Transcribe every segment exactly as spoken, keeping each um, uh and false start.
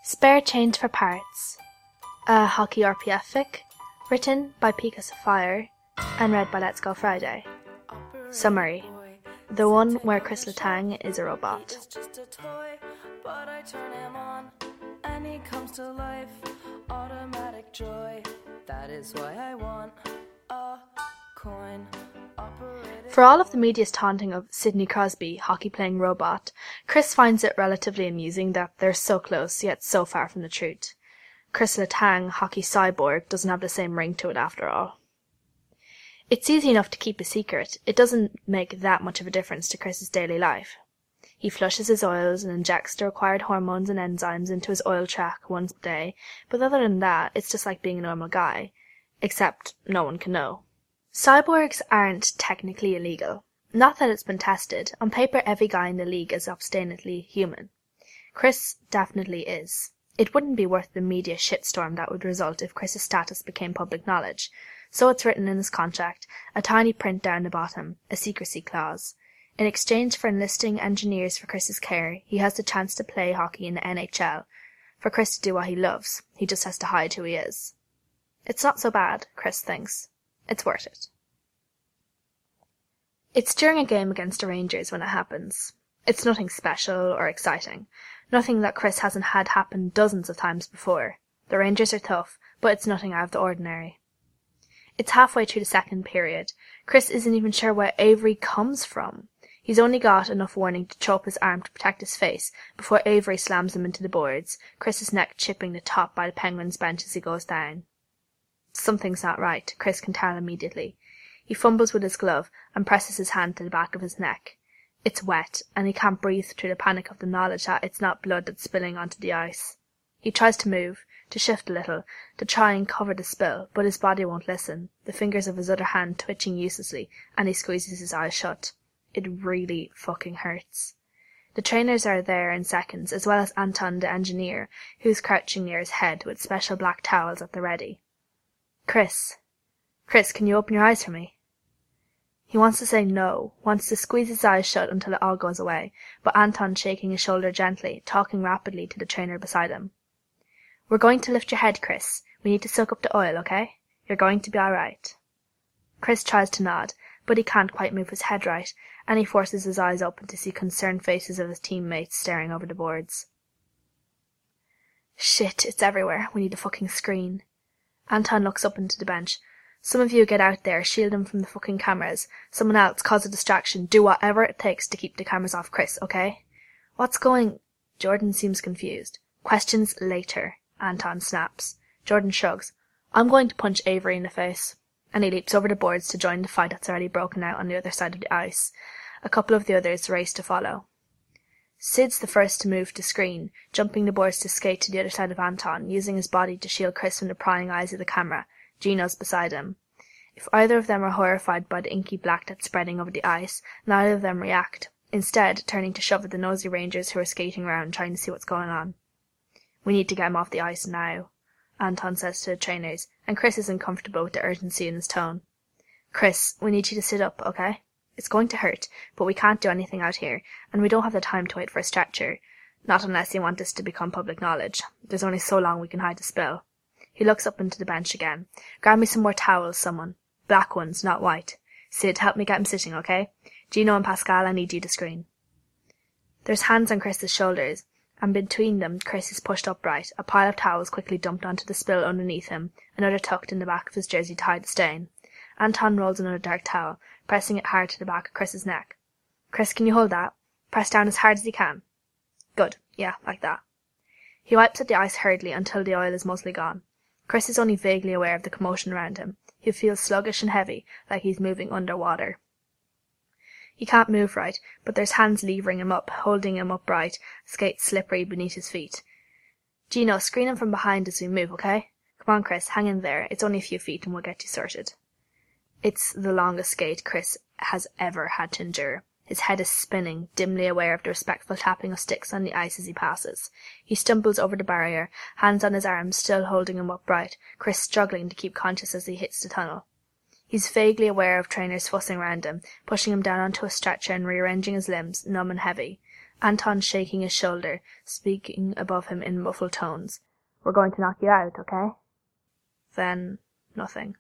Spare Change for Parts, a hockey R P F fic, written by Pika Sapphire and read by Let's Go Friday. Summary: the one where Chris Letang is a robot. It's just a toy, but I turn him on, and he comes to life. Automatic joy, that is why I want a coin. For all of the media's taunting of Sidney Crosby, hockey-playing robot, Chris finds it relatively amusing that they're so close, yet so far from the truth. Chris Letang, hockey cyborg, doesn't have the same ring to it after all. It's easy enough to keep a secret. It doesn't make that much of a difference to Chris's daily life. He flushes his oils and injects the required hormones and enzymes into his oil track once a day, but other than that, it's just like being a normal guy. Except no one can know. Cyborgs aren't technically illegal. Not that it's been tested. On paper, every guy in the league is obstinately human. Chris definitely is. It wouldn't be worth the media shitstorm that would result if Chris's status became public knowledge. So it's written in his contract, a tiny print down the bottom, a secrecy clause. In exchange for enlisting engineers for Chris's care, he has the chance to play hockey in the N H L. For Chris to do what he loves, he just has to hide who he is. It's not so bad, Chris thinks. It's worth it. It's during a game against the Rangers when it happens. It's nothing special or exciting. Nothing that Chris hasn't had happen dozens of times before. The Rangers are tough, but it's nothing out of the ordinary. It's halfway through the second period. Chris isn't even sure where Avery comes from. He's only got enough warning to chop his arm to protect his face before Avery slams him into the boards, Chris's neck chipping the top by the Penguins bench as he goes down. Something's not right, Chris can tell immediately. He fumbles with his glove and presses his hand to the back of his neck. It's wet, and he can't breathe through the panic of the knowledge that it's not blood that's spilling onto the ice. He tries to move, to shift a little, to try and cover the spill, but his body won't listen, the fingers of his other hand twitching uselessly, and he squeezes his eyes shut. It really fucking hurts. The trainers are there in seconds, as well as Anton the engineer, who's crouching near his head with special black towels at the ready. Chris. Chris, can you open your eyes for me? He wants to say no, wants to squeeze his eyes shut until it all goes away, but Anton's shaking his shoulder gently, talking rapidly to the trainer beside him. We're going to lift your head, Chris. We need to soak up the oil, okay? You're going to be all right. Chris tries to nod, but he can't quite move his head right, and he forces his eyes open to see concerned faces of his teammates staring over the boards. Shit, it's everywhere. We need a fucking screen. Anton looks up into the bench. Some of you get out there, shield him from the fucking cameras. Someone else cause a distraction. Do whatever it takes to keep the cameras off Chris, okay? What's going... Jordan seems confused. Questions later, Anton snaps. Jordan shrugs. I'm going to punch Avery in the face. And he leaps over the boards to join the fight that's already broken out on the other side of the ice. A couple of the others race to follow. Sid's the first to move to screen, jumping the boards to skate to the other side of Anton, using his body to shield Chris from the prying eyes of the camera. Gino's beside him. If either of them are horrified by the inky black that's spreading over the ice, neither of them react, instead turning to shove at the nosy Rangers who are skating around trying to see what's going on. We need to get him off the ice now, Anton says to the trainers, and Chris isn't comfortable with the urgency in his tone. Chris, we need you to sit up, okay? It's going to hurt, but we can't do anything out here, and we don't have the time to wait for a stretcher. Not unless you want this to become public knowledge. There's only so long we can hide the spill. He looks up into the bench again. Grab me some more towels, someone. Black ones, not white. Sid, help me get him sitting, okay? Gino and Pascal, I need you to screen. There's hands on Chris's shoulders, and between them Chris is pushed upright, a pile of towels quickly dumped onto the spill underneath him, another tucked in the back of his jersey to hide the stain. Anton rolls another dark towel, pressing it hard to the back of Chris's neck. Chris, can you hold that? Press down as hard as you can. Good. Yeah, like that. He wipes at the ice hurriedly until the oil is mostly gone. Chris is only vaguely aware of the commotion around him. He feels sluggish and heavy, like he's moving underwater. He can't move right, but there's hands levering him up, holding him upright, skates slippery beneath his feet. Gino, screen him from behind as we move, okay? Come on, Chris, hang in there. It's only a few feet and we'll get you sorted. It's the longest skate Chris has ever had to endure. His head is spinning, dimly aware of the respectful tapping of sticks on the ice as he passes. He stumbles over the barrier, hands on his arms still holding him upright, Chris struggling to keep conscious as he hits the tunnel. He's vaguely aware of trainers fussing around him, pushing him down onto a stretcher and rearranging his limbs, numb and heavy. Anton shaking his shoulder, speaking above him in muffled tones. We're going to knock you out, okay? Then, nothing.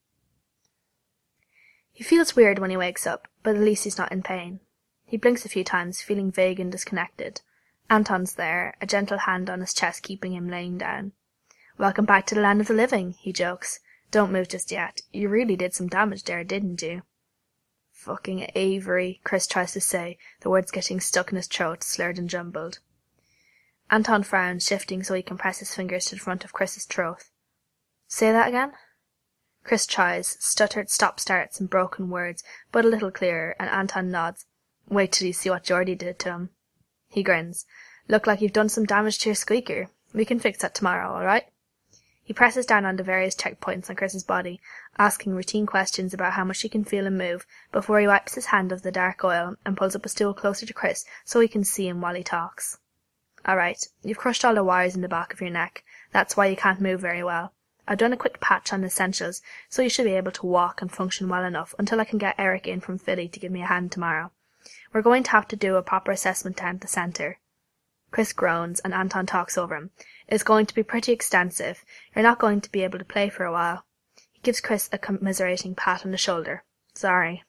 He feels weird when he wakes up, but at least he's not in pain. He blinks a few times, feeling vague and disconnected. Anton's there, a gentle hand on his chest keeping him laying down. Welcome back to the land of the living, he jokes. Don't move just yet. You really did some damage there, didn't you? Fucking Avery, Chris tries to say, the words getting stuck in his throat, slurred and jumbled. Anton frowns, shifting so he can press his fingers to the front of Chris's throat. Say that again? Chris tries, stuttered stop-starts and broken words, but a little clearer, and Anton nods. Wait till you see what Geordie did to him. He grins. Look like you've done some damage to your squeaker. We can fix that tomorrow, all right? He presses down on the various checkpoints on Chris's body, asking routine questions about how much he can feel and move, before he wipes his hand of the dark oil and pulls up a stool closer to Chris so he can see him while he talks. All right, you've crushed all the wires in the back of your neck. That's why you can't move very well. I've done a quick patch on essentials, so you should be able to walk and function well enough until I can get Eric in from Philly to give me a hand tomorrow. We're going to have to do a proper assessment down at the centre. Chris groans, and Anton talks over him. It's going to be pretty extensive. You're not going to be able to play for a while. He gives Chris a commiserating pat on the shoulder. Sorry.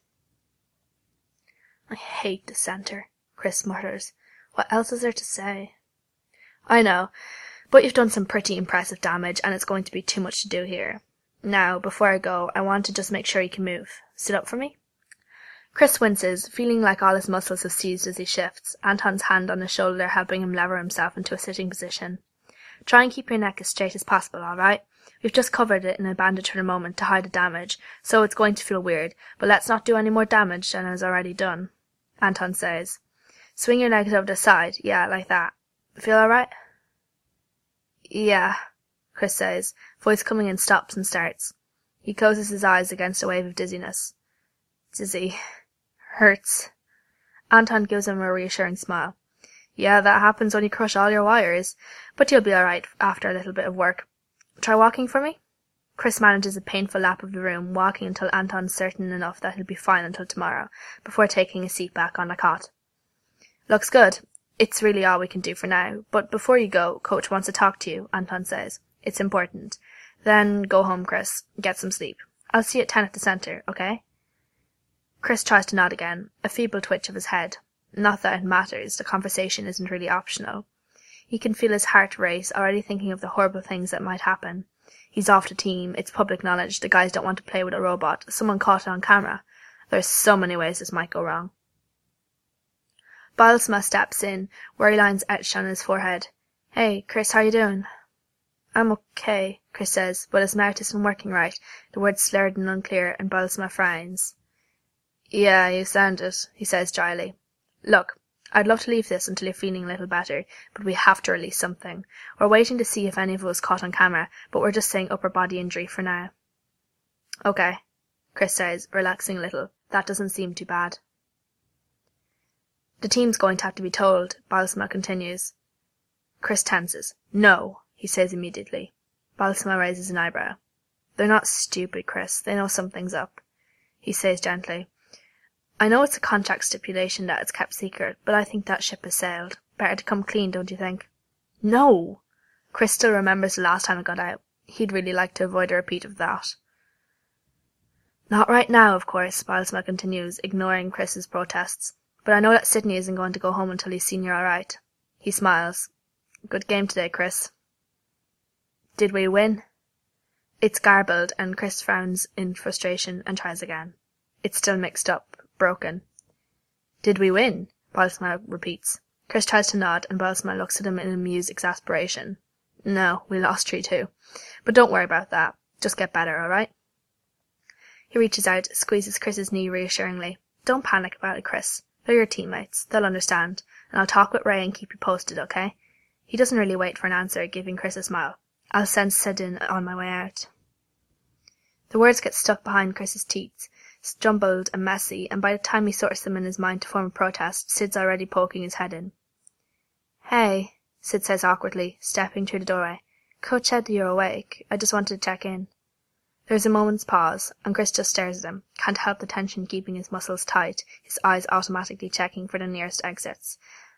I hate the centre, Chris mutters. What else is there to say? I know, but you've done some pretty impressive damage, and it's going to be too much to do here. Now, before I go, I want to just make sure you can move. Sit up for me? Chris winces, feeling like all his muscles have seized as he shifts, Anton's hand on his shoulder helping him lever himself into a sitting position. Try and keep your neck as straight as possible, all right? We've just covered it in a bandage for the moment to hide the damage, so it's going to feel weird, but let's not do any more damage than is already done, Anton says. Swing your legs over the side, yeah, like that. Feel all right? Yeah, Chris says, voice coming in stops and starts. He closes his eyes against a wave of dizziness. Dizzy. Hurts. Anton gives him a reassuring smile. Yeah, that happens when you crush all your wires, but you'll be all right after a little bit of work. Try walking for me? Chris manages a painful lap of the room, walking until Anton's certain enough that he'll be fine until tomorrow, before taking a seat back on the cot. Looks good. It's really all we can do for now, but before you go, Coach wants to talk to you, Anton says. It's important. Then go home, Chris. Get some sleep. I'll see you at ten at the centre, okay? Chris tries to nod again, a feeble twitch of his head. Not that it matters, the conversation isn't really optional. He can feel his heart race, already thinking of the horrible things that might happen. He's off the team, it's public knowledge, the guys don't want to play with a robot, someone caught it on camera. There's so many ways this might go wrong. Bylsma steps in, worry lines etched on his forehead. Hey, Chris, how you doing? I'm okay, Chris says, but his mouth isn't working right, the words slurred and unclear, and Bylsma frowns. Yeah, you sound it, he says dryly. Look, I'd love to leave this until you're feeling a little better, but we have to release something. We're waiting to see if any of it was caught on camera, but we're just saying upper body injury for now. Okay, Chris says, relaxing a little. That doesn't seem too bad. The team's going to have to be told, Bylsma continues. Chris tenses. No, he says immediately. Bylsma raises an eyebrow. They're not stupid, Chris. They know something's up. He says gently. I know it's a contract stipulation that it's kept secret, but I think that ship has sailed. Better to come clean, don't you think? No! Chris still remembers the last time it got out. He'd really like to avoid a repeat of that. Not right now, of course, Bylsma continues, ignoring Chris's protests. But I know that Sydney isn't going to go home until he's seen you're all right. He smiles. Good game today, Chris. Did we win? It's garbled, and Chris frowns in frustration and tries again. It's still mixed up, broken. Did we win? Bylsma repeats. Chris tries to nod, and Bylsma looks at him in amused exasperation. No, we lost three two. But don't worry about that. Just get better, all right? He reaches out, squeezes Chris's knee reassuringly. Don't panic about it, Chris. They're your teammates. They'll understand. And I'll talk with Ray and keep you posted, okay? He doesn't really wait for an answer, giving Chris a smile. I'll send Sid in on my way out. The words get stuck behind Chris's teeth, jumbled and messy, and by the time he sorts them in his mind to form a protest, Sid's already poking his head in. Hey, Sid says awkwardly, stepping through the doorway. Coach said you're awake. I just wanted to check in. There's a moment's pause, and Chris just stares at him, can't help the tension keeping his muscles tight, his eyes automatically checking for the nearest exits.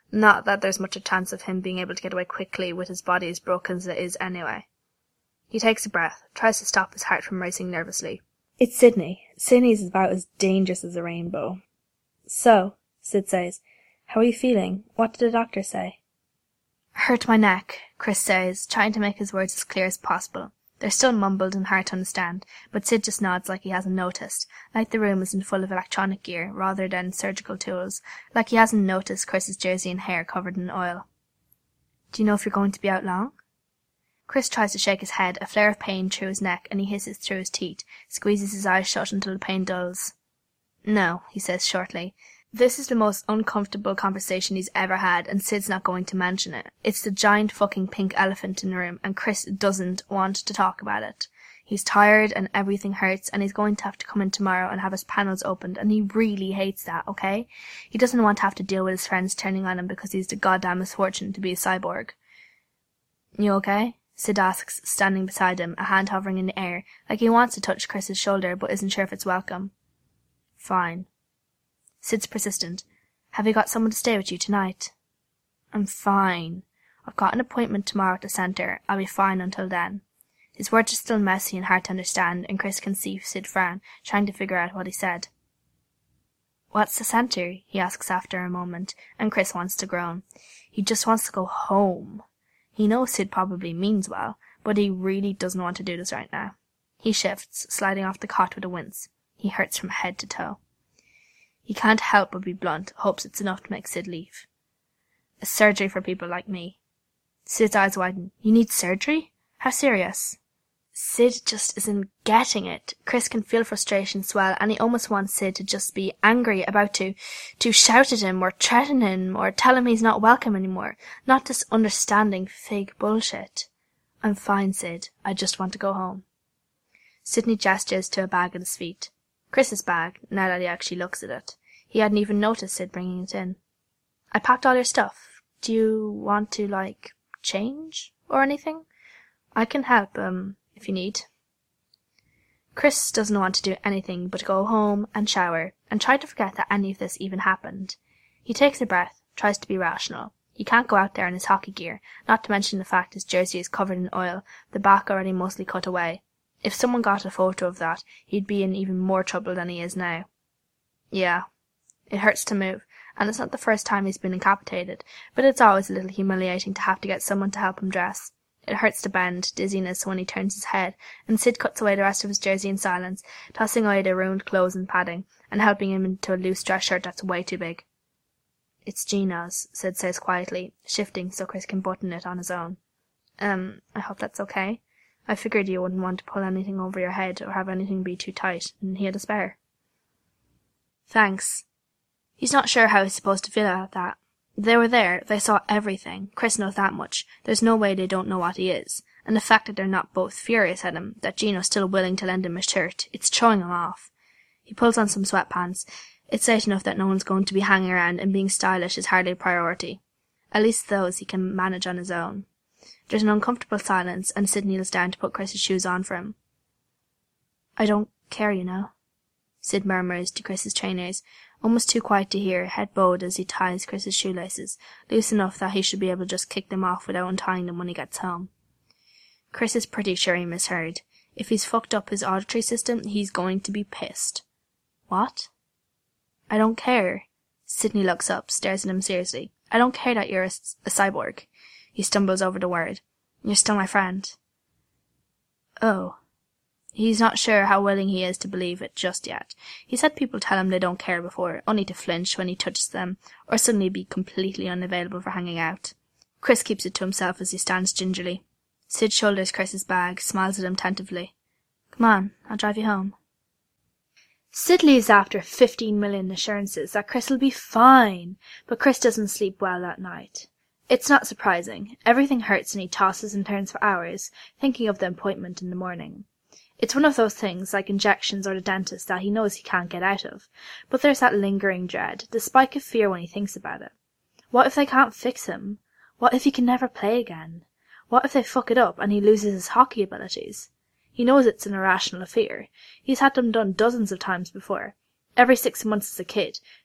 Not that there's much a chance of him being able to get away quickly with his body as broken as it is anyway. He takes a breath, tries to stop his heart from racing nervously. It's Sydney. Sydney's about as dangerous as a rainbow. So, Sid says, how are you feeling? What did the doctor say? Hurt my neck, Chris says, trying to make his words as clear as possible. They're still mumbled and hard to understand, but Sid just nods like he hasn't noticed, like the room isn't full of electronic gear rather than surgical tools, like he hasn't noticed Chris's jersey and hair covered in oil. Do you know if you're going to be out long? Chris tries to shake his head, a flare of pain through his neck, and he hisses through his teeth, squeezes his eyes shut until the pain dulls. No, he says shortly. This is the most uncomfortable conversation he's ever had, and Sid's not going to mention it. It's the giant fucking pink elephant in the room, and Chris doesn't want to talk about it. He's tired, and everything hurts, and he's going to have to come in tomorrow and have his panels opened, and he really hates that, okay? He doesn't want to have to deal with his friends turning on him because he's the goddamn misfortune to be a cyborg. You okay? Sid asks, standing beside him, a hand hovering in the air, like he wants to touch Chris's shoulder, but isn't sure if it's welcome. Fine. Sid's persistent. Have you got someone to stay with you tonight? I'm fine. I've got an appointment tomorrow at the centre. I'll be fine until then. His words are still messy and hard to understand, and Chris can see Sid frown, trying to figure out what he said. What's the centre? He asks after a moment, and Chris wants to groan. He just wants to go home. He knows Sid probably means well, but he really doesn't want to do this right now. He shifts, sliding off the cot with a wince. He hurts from head to toe. He can't help but be blunt, hopes it's enough to make Sid leave. A surgery for people like me. Sid's eyes widen. You need surgery? How serious? Sid just isn't getting it. Chris can feel frustration swell, and he almost wants Sid to just be angry, about to, to shout at him, or threaten him, or tell him he's not welcome anymore. Not this understanding fake bullshit. I'm fine, Sid. I just want to go home. Sydney gestures to a bag at his feet. Chris's bag, now that he actually looks at it. He hadn't even noticed Sid bringing it in. I packed all your stuff. Do you want to, like, change or anything? I can help, um, if you need. Chris doesn't want to do anything but go home and shower, and try to forget that any of this even happened. He takes a breath, tries to be rational. He can't go out there in his hockey gear, not to mention the fact his jersey is covered in oil, the back already mostly cut away. If someone got a photo of that, he'd be in even more trouble than he is now. Yeah, it hurts to move, and it's not the first time he's been incapacitated, but it's always a little humiliating to have to get someone to help him dress. It hurts to bend, dizziness when he turns his head, and Sid cuts away the rest of his jersey in silence, tossing away the ruined clothes and padding, and helping him into a loose dress shirt that's way too big. It's Gina's, Sid says quietly, shifting so Chris can button it on his own. Um, I hope that's okay. I figured you wouldn't want to pull anything over your head or have anything be too tight, and he had a spare. Thanks. He's not sure how he's supposed to feel about that. They were there, they saw everything. Chris knows that much. There's no way they don't know what he is. And the fact that they're not both furious at him, that Gino's still willing to lend him a shirt, it's throwing him off. He pulls on some sweatpants. It's late enough that no one's going to be hanging around, and being stylish is hardly a priority. At least those he can manage on his own. There's an uncomfortable silence, and Sid kneels down to put Chris's shoes on for him. I don't care, you know, Sid murmurs to Chris's trainers, almost too quiet to hear, head bowed as he ties Chris's shoelaces, loose enough that he should be able to just kick them off without untying them when he gets home. Chris is pretty sure he misheard. If he's fucked up his auditory system, he's going to be pissed. What? I don't care. Sydney looks up, stares at him seriously. I don't care that you're a, a cyborg. He stumbles over the word. You're still my friend. Oh. He's not sure how willing he is to believe it just yet. He's had people tell him they don't care before, only to flinch when he touches them, or suddenly be completely unavailable for hanging out. Chris keeps it to himself as he stands gingerly. Sid shoulders Chris's bag, smiles at him tentatively. Come on, I'll drive you home. Sid leaves after fifteen million assurances that Chris will be fine, but Chris doesn't sleep well that night. It's not surprising. Everything hurts and he tosses and turns for hours, thinking of the appointment in the morning. It's one of those things, like injections or the dentist, that he knows he can't get out of, but there's that lingering dread, the spike of fear when he thinks about it. What if they can't fix him? What if he can never play again? What if they fuck it up and he loses his hockey abilities? He knows it's an irrational fear. He's had them done dozens of times before. Every six months as a kid.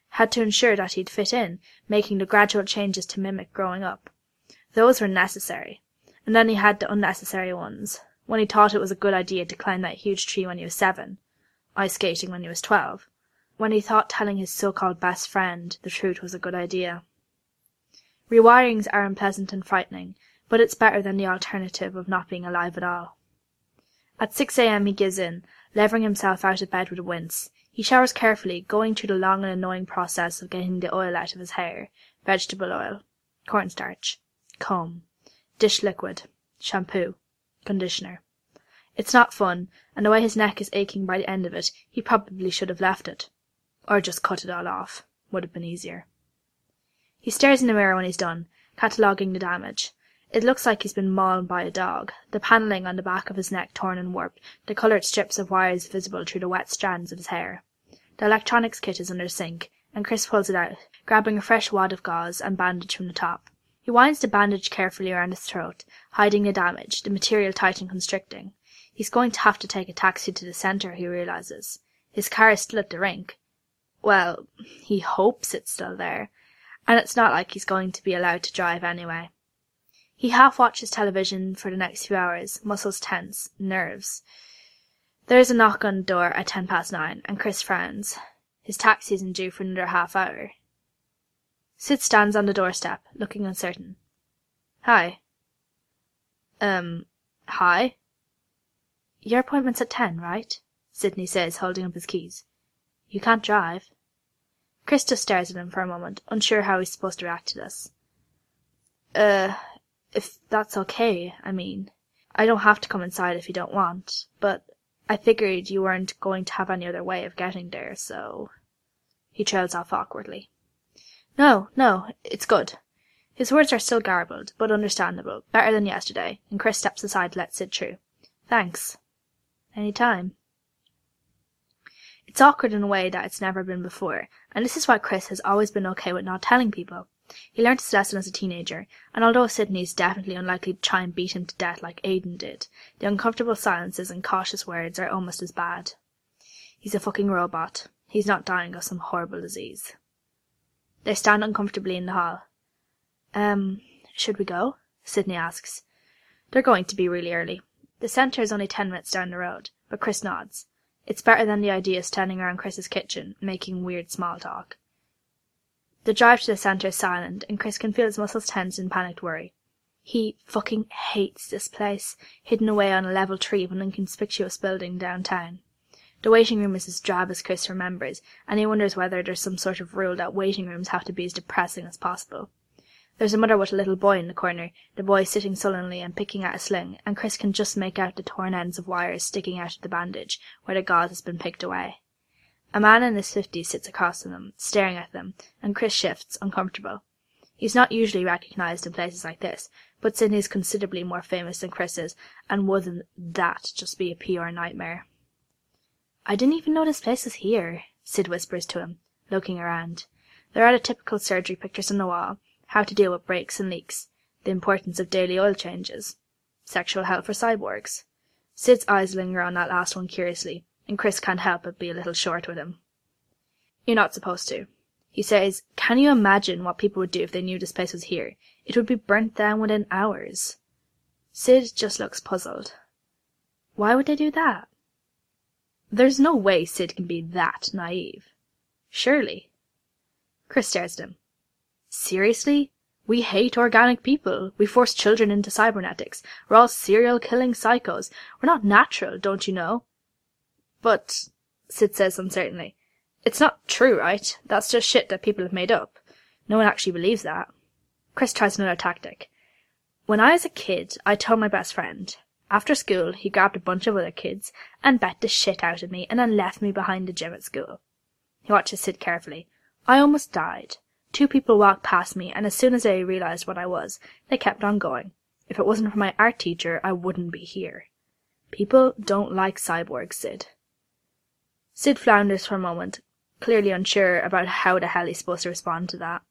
had to ensure that he'd fit in, making the gradual changes to mimic growing up. Those were necessary. And then he had the unnecessary ones. When he thought it was a good idea to climb that huge tree when he was seven. Ice skating when he was twelve. When he thought telling his so-called best friend the truth was a good idea. Rewirings are unpleasant and frightening, but it's better than the alternative of not being alive at all. At six a.m. he gives in, levering himself out of bed with a wince. He showers carefully, going through the long and annoying process of getting the oil out of his hair, vegetable oil, cornstarch, comb, dish liquid, shampoo, conditioner. It's not fun, and the way his neck is aching by the end of it, he probably should have left it. Or just cut it all off. Would have been easier. He stares in the mirror when he's done, cataloguing the damage. It looks like he's been mauled by a dog, the panelling on the back of his neck torn and warped, the coloured strips of wires visible through the wet strands of his hair. The electronics kit is under the sink, and Chris pulls it out, grabbing a fresh wad of gauze and bandage from the top. He winds the bandage carefully around his throat, hiding the damage, the material tight and constricting. He's going to have to take a taxi to the centre, he realises. His car is still at the rink. Well, he hopes it's still there, and it's not like he's going to be allowed to drive anyway. He half-watches television for the next few hours, muscles tense, nerves. There's a knock on the door at ten past nine, and Chris frowns. His taxi isn't due for another half hour. Sid stands on the doorstep, looking uncertain. Hi. Um, hi? Your appointment's at ten, right? Sidney says, holding up his keys. You can't drive. Chris just stares at him for a moment, unsure how he's supposed to react to this. Uh, if that's okay, I mean. I don't have to come inside if you don't want, but I figured you weren't going to have any other way of getting there, so... He trails off awkwardly. No, no, it's good. His words are still garbled, but understandable, better than yesterday, and Chris steps aside to let Sid through. Thanks. Any time. It's awkward in a way that it's never been before, and this is why Chris has always been okay with not telling people. He learned his lesson as a teenager, and although Sidney is definitely unlikely to try and beat him to death like Aidan did, the uncomfortable silences and cautious words are almost as bad. He's a fucking robot. He's not dying of some horrible disease. They stand uncomfortably in the hall. Um, should we go? Sidney asks. They're going to be really early. The centre is only ten minutes down the road, but Chris nods. It's better than the idea of standing around Chris's kitchen, making weird small talk. The drive to the centre is silent, and Chris can feel his muscles tense in panicked worry. He fucking hates this place, hidden away on a level tree of an inconspicuous building downtown. The waiting room is as drab as Chris remembers, and he wonders whether there's some sort of rule that waiting rooms have to be as depressing as possible. There's a mother with a little boy in the corner, the boy sitting sullenly and picking at a sling, and Chris can just make out the torn ends of wires sticking out of the bandage, where the gauze has been picked away. A man in his fifties sits across from them, staring at them, and Chris shifts, uncomfortable. He's not usually recognised in places like this, but Sidney's considerably more famous than Chris is, and wouldn't that just be a P R nightmare? I didn't even know this place was here, Sid whispers to him, looking around. There are the typical surgery pictures on the wall, how to deal with breaks and leaks, the importance of daily oil changes, sexual health for cyborgs. Sid's eyes linger on that last one curiously, and Chris can't help but be a little short with him. You're not supposed to. He says, can you imagine what people would do if they knew this place was here? It would be burnt down within hours. Sid just looks puzzled. Why would they do that? There's no way Sid can be that naive. Surely. Chris stares at him. Seriously? We hate organic people. We force children into cybernetics. We're all serial-killing psychos. We're not natural, don't you know? But, Sid says uncertainly, it's not true, right? That's just shit that people have made up. No one actually believes that. Chris tries another tactic. When I was a kid, I told my best friend. After school, he grabbed a bunch of other kids and bet the shit out of me and then left me behind the gym at school. He watches Sid carefully. I almost died. Two people walked past me, and as soon as they realised what I was, they kept on going. If it wasn't for my art teacher, I wouldn't be here. People don't like cyborgs, Sid. Sid flounders for a moment, clearly unsure about how the hell he's supposed to respond to that.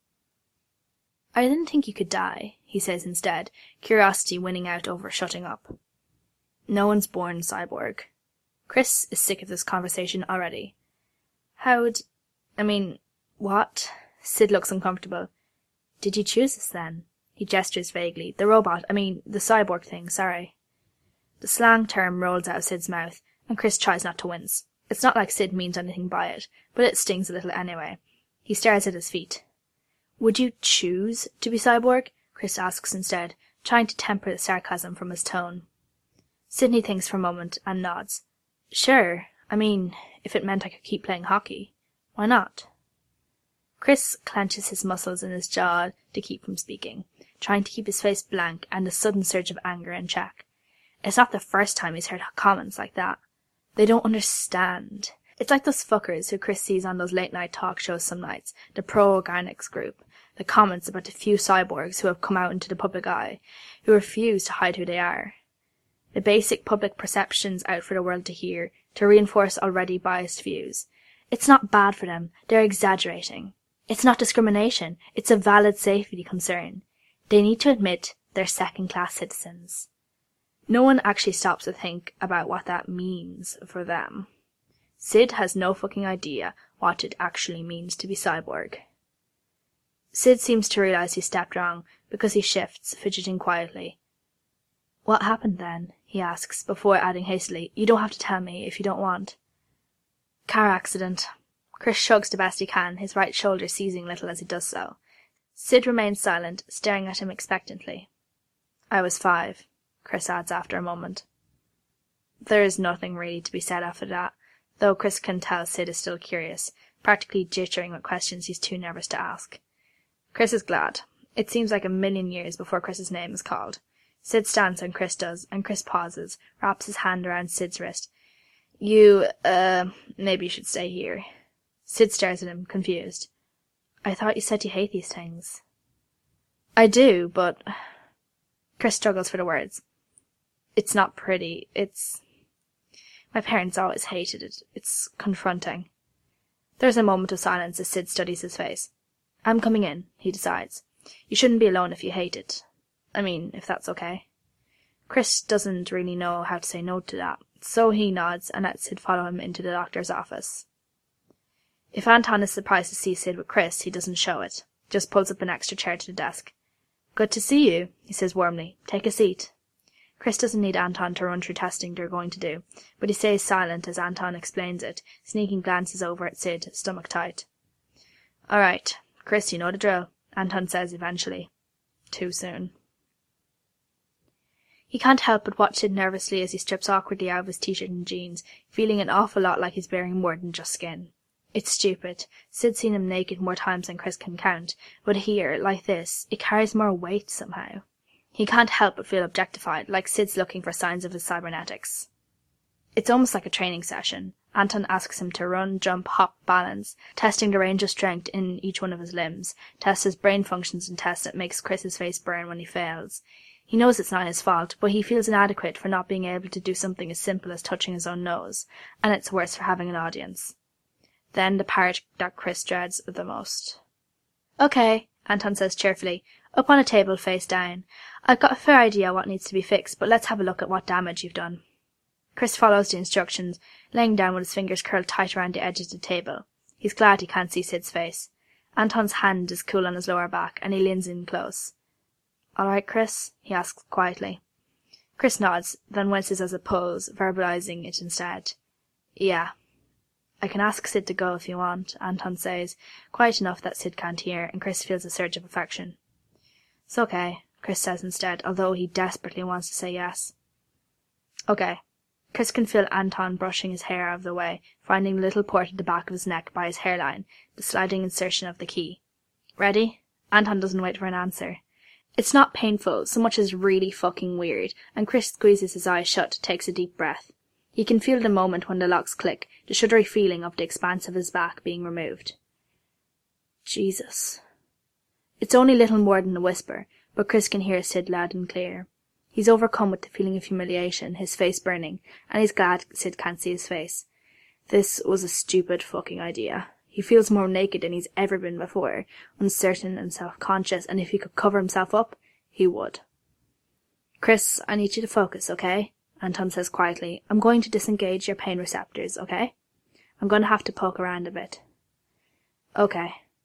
I didn't think you could die, he says instead, curiosity winning out over shutting up. No one's born cyborg. Chris is sick of this conversation already. How'd... I mean, What? Sid looks uncomfortable. Did you choose this then? He gestures vaguely. The robot, I mean, the cyborg thing, sorry. The slang term rolls out of Sid's mouth, and Chris tries not to wince. It's not like Sid means anything by it, but it stings a little anyway. He stares at his feet. Would you choose to be cyborg? Chris asks instead, trying to temper the sarcasm from his tone. Sydney thinks for a moment and nods. Sure, I mean, if it meant I could keep playing hockey. Why not? Chris clenches his muscles in his jaw to keep from speaking, trying to keep his face blank and a sudden surge of anger in check. It's not the first time he's heard comments like that. They don't understand. It's like those fuckers who Chris sees on those late-night talk shows some nights, the pro-organics group, the comments about the few cyborgs who have come out into the public eye, who refuse to hide who they are. The basic public perceptions out for the world to hear, to reinforce already biased views. It's not bad for them, they're exaggerating. It's not discrimination, it's a valid safety concern. They need to admit they're second-class citizens. No one actually stops to think about what that means for them. Sid has no fucking idea what it actually means to be cyborg. Sid seems to realize he stepped wrong because he shifts, fidgeting quietly. What happened then? He asks, before adding hastily, You don't have to tell me if you don't want. Car accident. Chris shrugs the best he can, his right shoulder seizing a little as he does so. Sid remains silent, staring at him expectantly. I was five, Chris adds after a moment. There is nothing really to be said after that, though Chris can tell Sid is still curious, practically jittering with questions he's too nervous to ask. Chris is glad. It seems like a million years before Chris's name is called. Sid stands when Chris does, and Chris pauses, wraps his hand around Sid's wrist. You, uh, maybe you should stay here. Sid stares at him, confused. I thought you said you hate these things. I do, but... Chris struggles for the words. It's not pretty. It's... My parents always hated it. It's confronting. There's a moment of silence as Sid studies his face. I'm coming in, he decides. You shouldn't be alone if you hate it. I mean, if that's okay. Chris doesn't really know how to say no to that, so he nods and lets Sid follow him into the doctor's office. If Anton is surprised to see Sid with Chris, he doesn't show it, just pulls up an extra chair to the desk. Good to see you, he says warmly. Take a seat. Chris doesn't need Anton to run through testing they're going to do, but he stays silent as Anton explains it, sneaking glances over at Sid, stomach tight. All right, Chris, you know the drill, Anton says eventually. Too soon. He can't help but watch Sid nervously as he strips awkwardly out of his t-shirt and jeans, feeling an awful lot like he's bearing more than just skin. It's stupid. Sid's seen him naked more times than Chris can count, but here, like this, it carries more weight somehow. He can't help but feel objectified, like Sid's looking for signs of his cybernetics. It's almost like a training session. Anton asks him to run, jump, hop, balance, testing the range of strength in each one of his limbs, test his brain functions and test that makes Chris's face burn when he fails. He knows it's not his fault, but he feels inadequate for not being able to do something as simple as touching his own nose, and it's worse for having an audience. Then the part that Chris dreads the most. Okay, Anton says cheerfully, up on a table face down. I've got a fair idea what needs to be fixed, but let's have a look at what damage you've done. Chris follows the instructions, laying down with his fingers curled tight around the edge of the table. He's glad he can't see Sid's face. Anton's hand is cool on his lower back, and he leans in close. All right, Chris? He asks quietly. Chris nods, then winces as a pause, verbalizing it instead. Yeah. I can ask Sid to go if you want, Anton says, quiet enough that Sid can't hear, and Chris feels a surge of affection. It's okay, Chris says instead, although he desperately wants to say yes. Okay. Chris can feel Anton brushing his hair out of the way, finding the little port at the back of his neck by his hairline, the sliding insertion of the key. Ready? Anton doesn't wait for an answer. It's not painful, so much as really fucking weird, and Chris squeezes his eyes shut, takes a deep breath. He can feel the moment when the locks click, the shuddery feeling of the expanse of his back being removed. Jesus. It's only little more than a whisper, but Chris can hear Sid loud and clear. He's overcome with the feeling of humiliation, his face burning, and he's glad Sid can't see his face. This was a stupid fucking idea. He feels more naked than he's ever been before, uncertain and self-conscious, and if he could cover himself up, he would. Chris, I need you to focus, okay? Anton says quietly. I'm going to disengage your pain receptors, okay? I'm going to have to poke around a bit. Okay,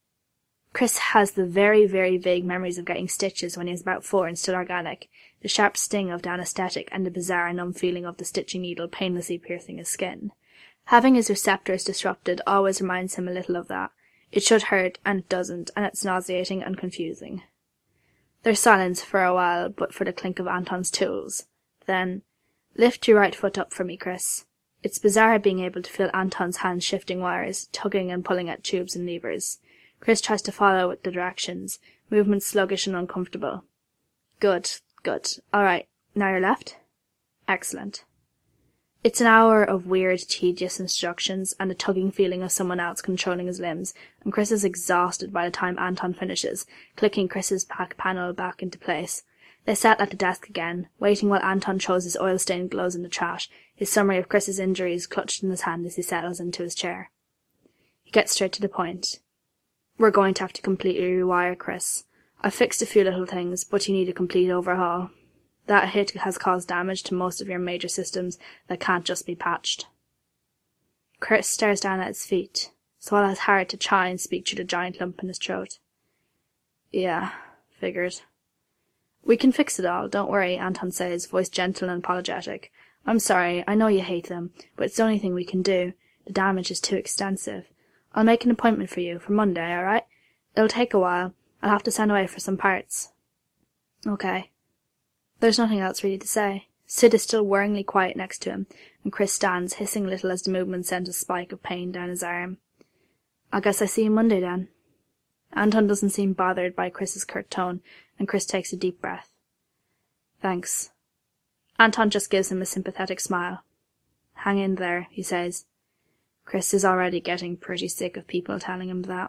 Chris has the very, very vague memories of getting stitches when he was about four and still organic, the sharp sting of the anaesthetic and the bizarre numb feeling of the stitching needle painlessly piercing his skin. Having his receptors disrupted always reminds him a little of that. It should hurt, and it doesn't, and it's nauseating and confusing. There's silence for a while, but for the clink of Anton's tools. Then, lift your right foot up for me, Chris. It's bizarre being able to feel Anton's hands shifting wires, tugging and pulling at tubes and levers. Chris tries to follow with the directions, movements sluggish and uncomfortable. Good, good. All right, now your left? Excellent. It's an hour of weird, tedious instructions and a tugging feeling of someone else controlling his limbs, and Chris is exhausted by the time Anton finishes, clicking Chris's back panel back into place. They sat at the desk again, waiting while Anton throws his oil-stained gloves in the trash, his summary of Chris's injuries clutched in his hand as he settles into his chair. He gets straight to the point. We're going to have to completely rewire, Chris. I've fixed a few little things, but you need a complete overhaul. That hit has caused damage to most of your major systems that can't just be patched. Chris stares down at his feet, swallows hard to try and speak through the giant lump in his throat. Yeah, figured. We can fix it all, don't worry, Anton says, voice gentle and apologetic. I'm sorry, I know you hate them, but it's the only thing we can do. The damage is too extensive. I'll make an appointment for you for Monday, all right? It'll take a while. I'll have to send away for some parts. Okay. There's nothing else really to say. Sid is still worryingly quiet next to him, and Chris stands, hissing little as the movement sends a spike of pain down his arm. I guess I see you Monday, then. Anton doesn't seem bothered by Chris's curt tone, and Chris takes a deep breath. Thanks. Anton just gives him a sympathetic smile. Hang in there, he says. Chris is already getting pretty sick of people telling him that.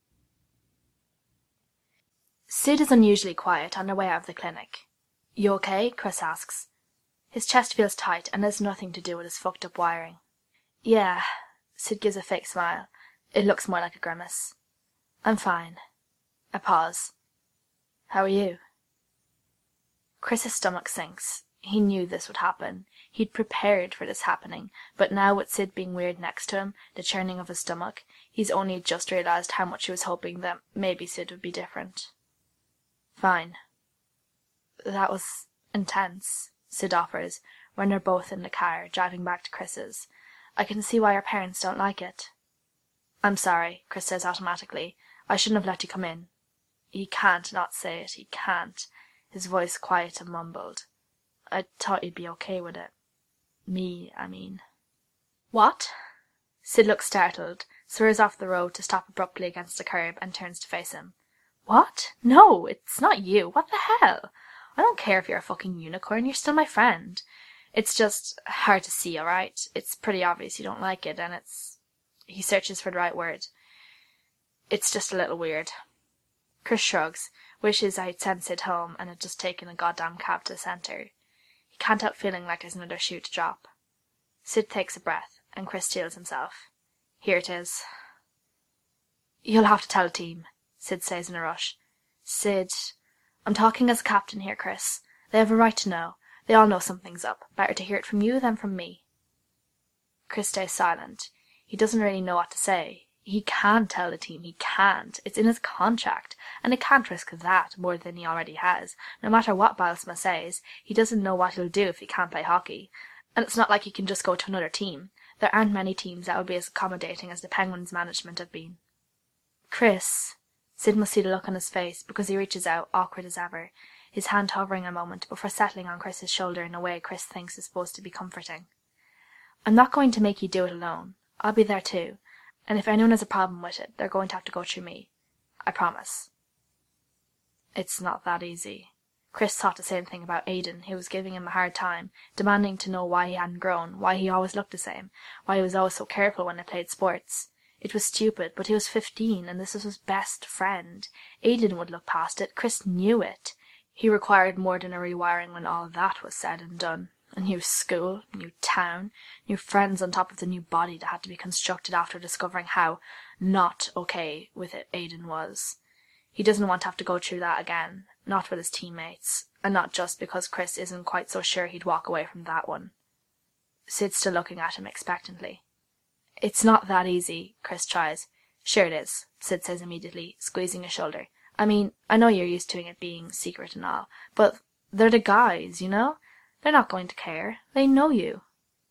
Sid is unusually quiet on their way out of the clinic. You okay? Chris asks. His chest feels tight and has nothing to do with his fucked up wiring. Yeah, Sid gives a fake smile. It looks more like a grimace. I'm fine. A pause. How are you? Chris's stomach sinks. He knew this would happen. He'd prepared for this happening, but now with Sid being weird next to him, the churning of his stomach, he's only just realized how much he was hoping that maybe Sid would be different. Fine. That was intense, Sid offers, when they're both in the car, driving back to Chris's. I can see why your parents don't like it. I'm sorry, Chris says automatically. I shouldn't have let you come in. He can't not say it, he can't. His voice quiet and mumbled. I thought you'd be okay with it. Me, I mean. What? Sid looks startled, swerves off the road to stop abruptly against the curb, and turns to face him. What? No, it's not you. What the hell? I don't care if you're a fucking unicorn, you're still my friend. It's just hard to see, alright? It's pretty obvious you don't like it, and it's... He searches for the right word. It's just a little weird. Chris shrugs, wishes I'd sent Sid home and had just taken a goddamn cab to the centre. He can't help feeling like there's another shoe to drop. Sid takes a breath, and Chris steels himself. Here it is. You'll have to tell the team, Sid says in a rush. Sid... I'm talking as a captain here, Chris. They have a right to know. They all know something's up. Better to hear it from you than from me. Chris stays silent. He doesn't really know what to say. He can't tell the team. He can't. It's in his contract, and he can't risk that more than he already has. No matter what Bylsma says, he doesn't know what he'll do if he can't play hockey. And it's not like he can just go to another team. There aren't many teams that would be as accommodating as the Penguins' management have been. Chris... Sid must see the look on his face, because he reaches out, awkward as ever, his hand hovering a moment before settling on Chris's shoulder in a way Chris thinks is supposed to be comforting. I'm not going to make you do it alone. I'll be there too, and if anyone has a problem with it, they're going to have to go through me. I promise. It's not that easy. Chris thought the same thing about Aidan, who was giving him a hard time, demanding to know why he hadn't grown, why he always looked the same, why he was always so careful when they played sports. It was stupid, but he was fifteen, and this was his best friend. Aidan would look past it. Chris knew it. He required more than a rewiring when all that was said and done. A new school, new town, new friends on top of the new body that had to be constructed after discovering how not okay with it Aidan was. He doesn't want to have to go through that again, not with his teammates, and not just because Chris isn't quite so sure he'd walk away from that one. Sid's still looking at him expectantly. It's not that easy, Chris tries. Sure it is, Sid says immediately, squeezing his shoulder. I mean, I know you're used to it being secret and all, but they're the guys, you know? They're not going to care. They know you.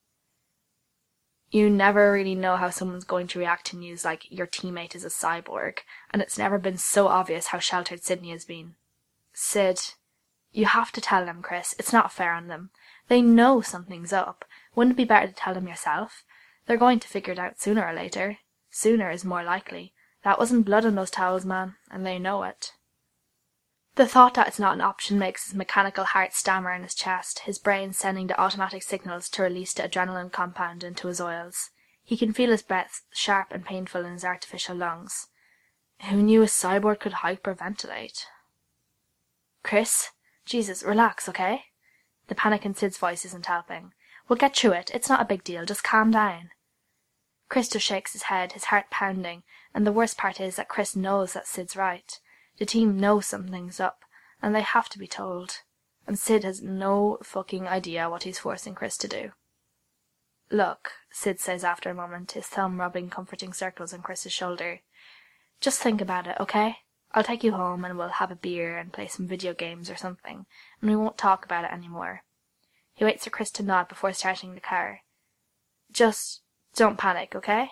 You never really know how someone's going to react to news like your teammate is a cyborg, and it's never been so obvious how sheltered Sydney has been. Sid, you have to tell them, Chris. It's not fair on them. They know something's up. Wouldn't it be better to tell them yourself? They're going to figure it out sooner or later. Sooner is more likely. That wasn't blood on those towels, man, and they know it. The thought that it's not an option makes his mechanical heart stammer in his chest, his brain sending the automatic signals to release the adrenaline compound into his oils. He can feel his breath sharp and painful in his artificial lungs. Who knew a cyborg could hyperventilate? Chris? Jesus, relax, okay? The panic in Sid's voice isn't helping. We'll get through it. It's not a big deal. Just calm down. Chris just shakes his head, his heart pounding, and the worst part is that Chris knows that Sid's right. The team knows something's up, and they have to be told. And Sid has no fucking idea what he's forcing Chris to do. Look, Sid says after a moment, his thumb rubbing comforting circles on Chris's shoulder. Just think about it, okay? I'll take you home and we'll have a beer and play some video games or something, and we won't talk about it anymore. He waits for Chris to nod before starting the car. Just don't panic, okay?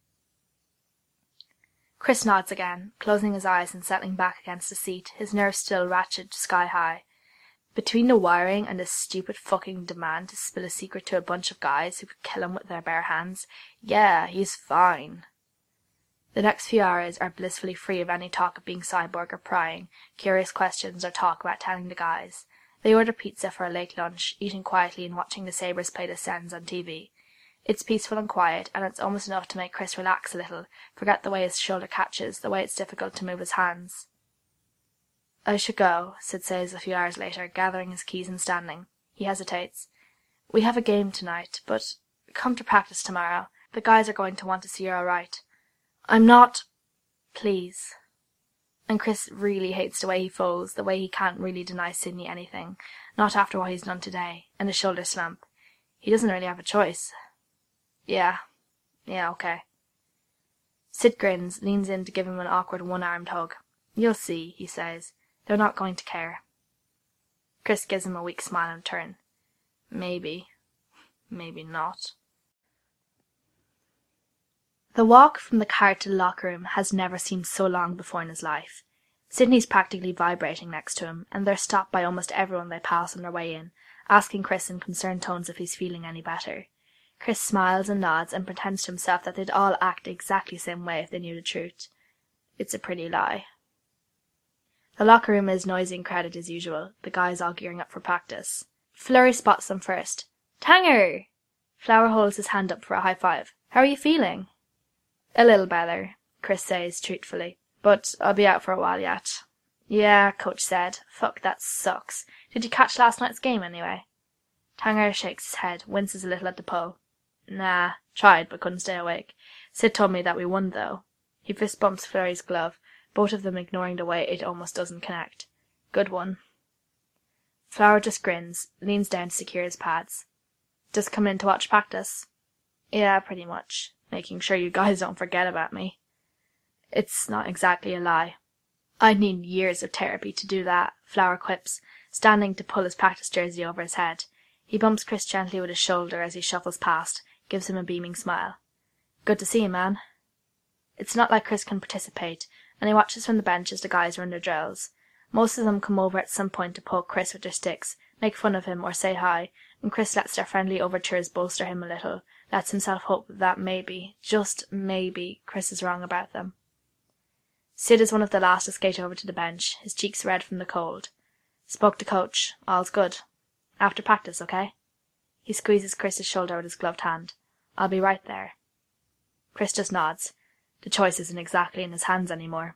Chris nods again, closing his eyes and settling back against the seat, his nerves still ratcheted sky high. Between the wiring and this stupid fucking demand to spill a secret to a bunch of guys who could kill him with their bare hands, yeah, he's fine. The next few hours are blissfully free of any talk of being cyborg or prying, curious questions or talk about telling the guys. They order pizza for a late lunch, eating quietly and watching the Sabres play the Sens on T V. It's peaceful and quiet, and it's almost enough to make Chris relax a little, forget the way his shoulder catches, the way it's difficult to move his hands. I should go, Sid says a few hours later, gathering his keys and standing. He hesitates. We have a game tonight, but come to practice tomorrow. The guys are going to want to see you're all right. I'm not... Please. And Chris really hates the way he folds, the way he can't really deny Sydney anything, not after what he's done today, and his shoulder slump. He doesn't really have a choice. Yeah. Yeah, okay. Sid grins, leans in to give him an awkward one-armed hug. You'll see, he says. They're not going to care. Chris gives him a weak smile in turn. Maybe. Maybe not. The walk from the car to the locker room has never seemed so long before in his life. Sydney's practically vibrating next to him, and they're stopped by almost everyone they pass on their way in, asking Chris in concerned tones if he's feeling any better. Chris smiles and nods and pretends to himself that they'd all act exactly the same way if they knew the truth. It's a pretty lie. The locker room is noisy and crowded as usual, the guys all gearing up for practice. Fleury spots them first. Tanger! Flower holds his hand up for a high five. How are you feeling? A little better, Chris says truthfully, but I'll be out for a while yet. Yeah, Coach said. Fuck, that sucks. Did you catch last night's game anyway? Tanger shakes his head, winces a little at the pull. Nah, tried but couldn't stay awake. Sid told me that we won though. He fist bumps Fleury's glove, both of them ignoring the way it almost doesn't connect. Good one. Flower just grins, leans down to secure his pads. Just come in to watch practice? Yeah, pretty much. Making sure you guys don't forget about me. It's not exactly a lie. I'd need years of therapy to do that, Flower quips, standing to pull his practice jersey over his head. He bumps Chris gently with his shoulder as he shuffles past, gives him a beaming smile. Good to see you, man. It's not like Chris can participate, and he watches from the bench as the guys run their drills. Most of them come over at some point to poke Chris with their sticks, make fun of him or say hi, and Chris lets their friendly overtures bolster him a little, lets himself hope that maybe, just maybe, Chris is wrong about them. Sid is one of the last to skate over to the bench, his cheeks red from the cold. Spoke to Coach. All's good. After practice, okay? He squeezes Chris's shoulder with his gloved hand. I'll be right there. Chris just nods. The choice isn't exactly in his hands anymore.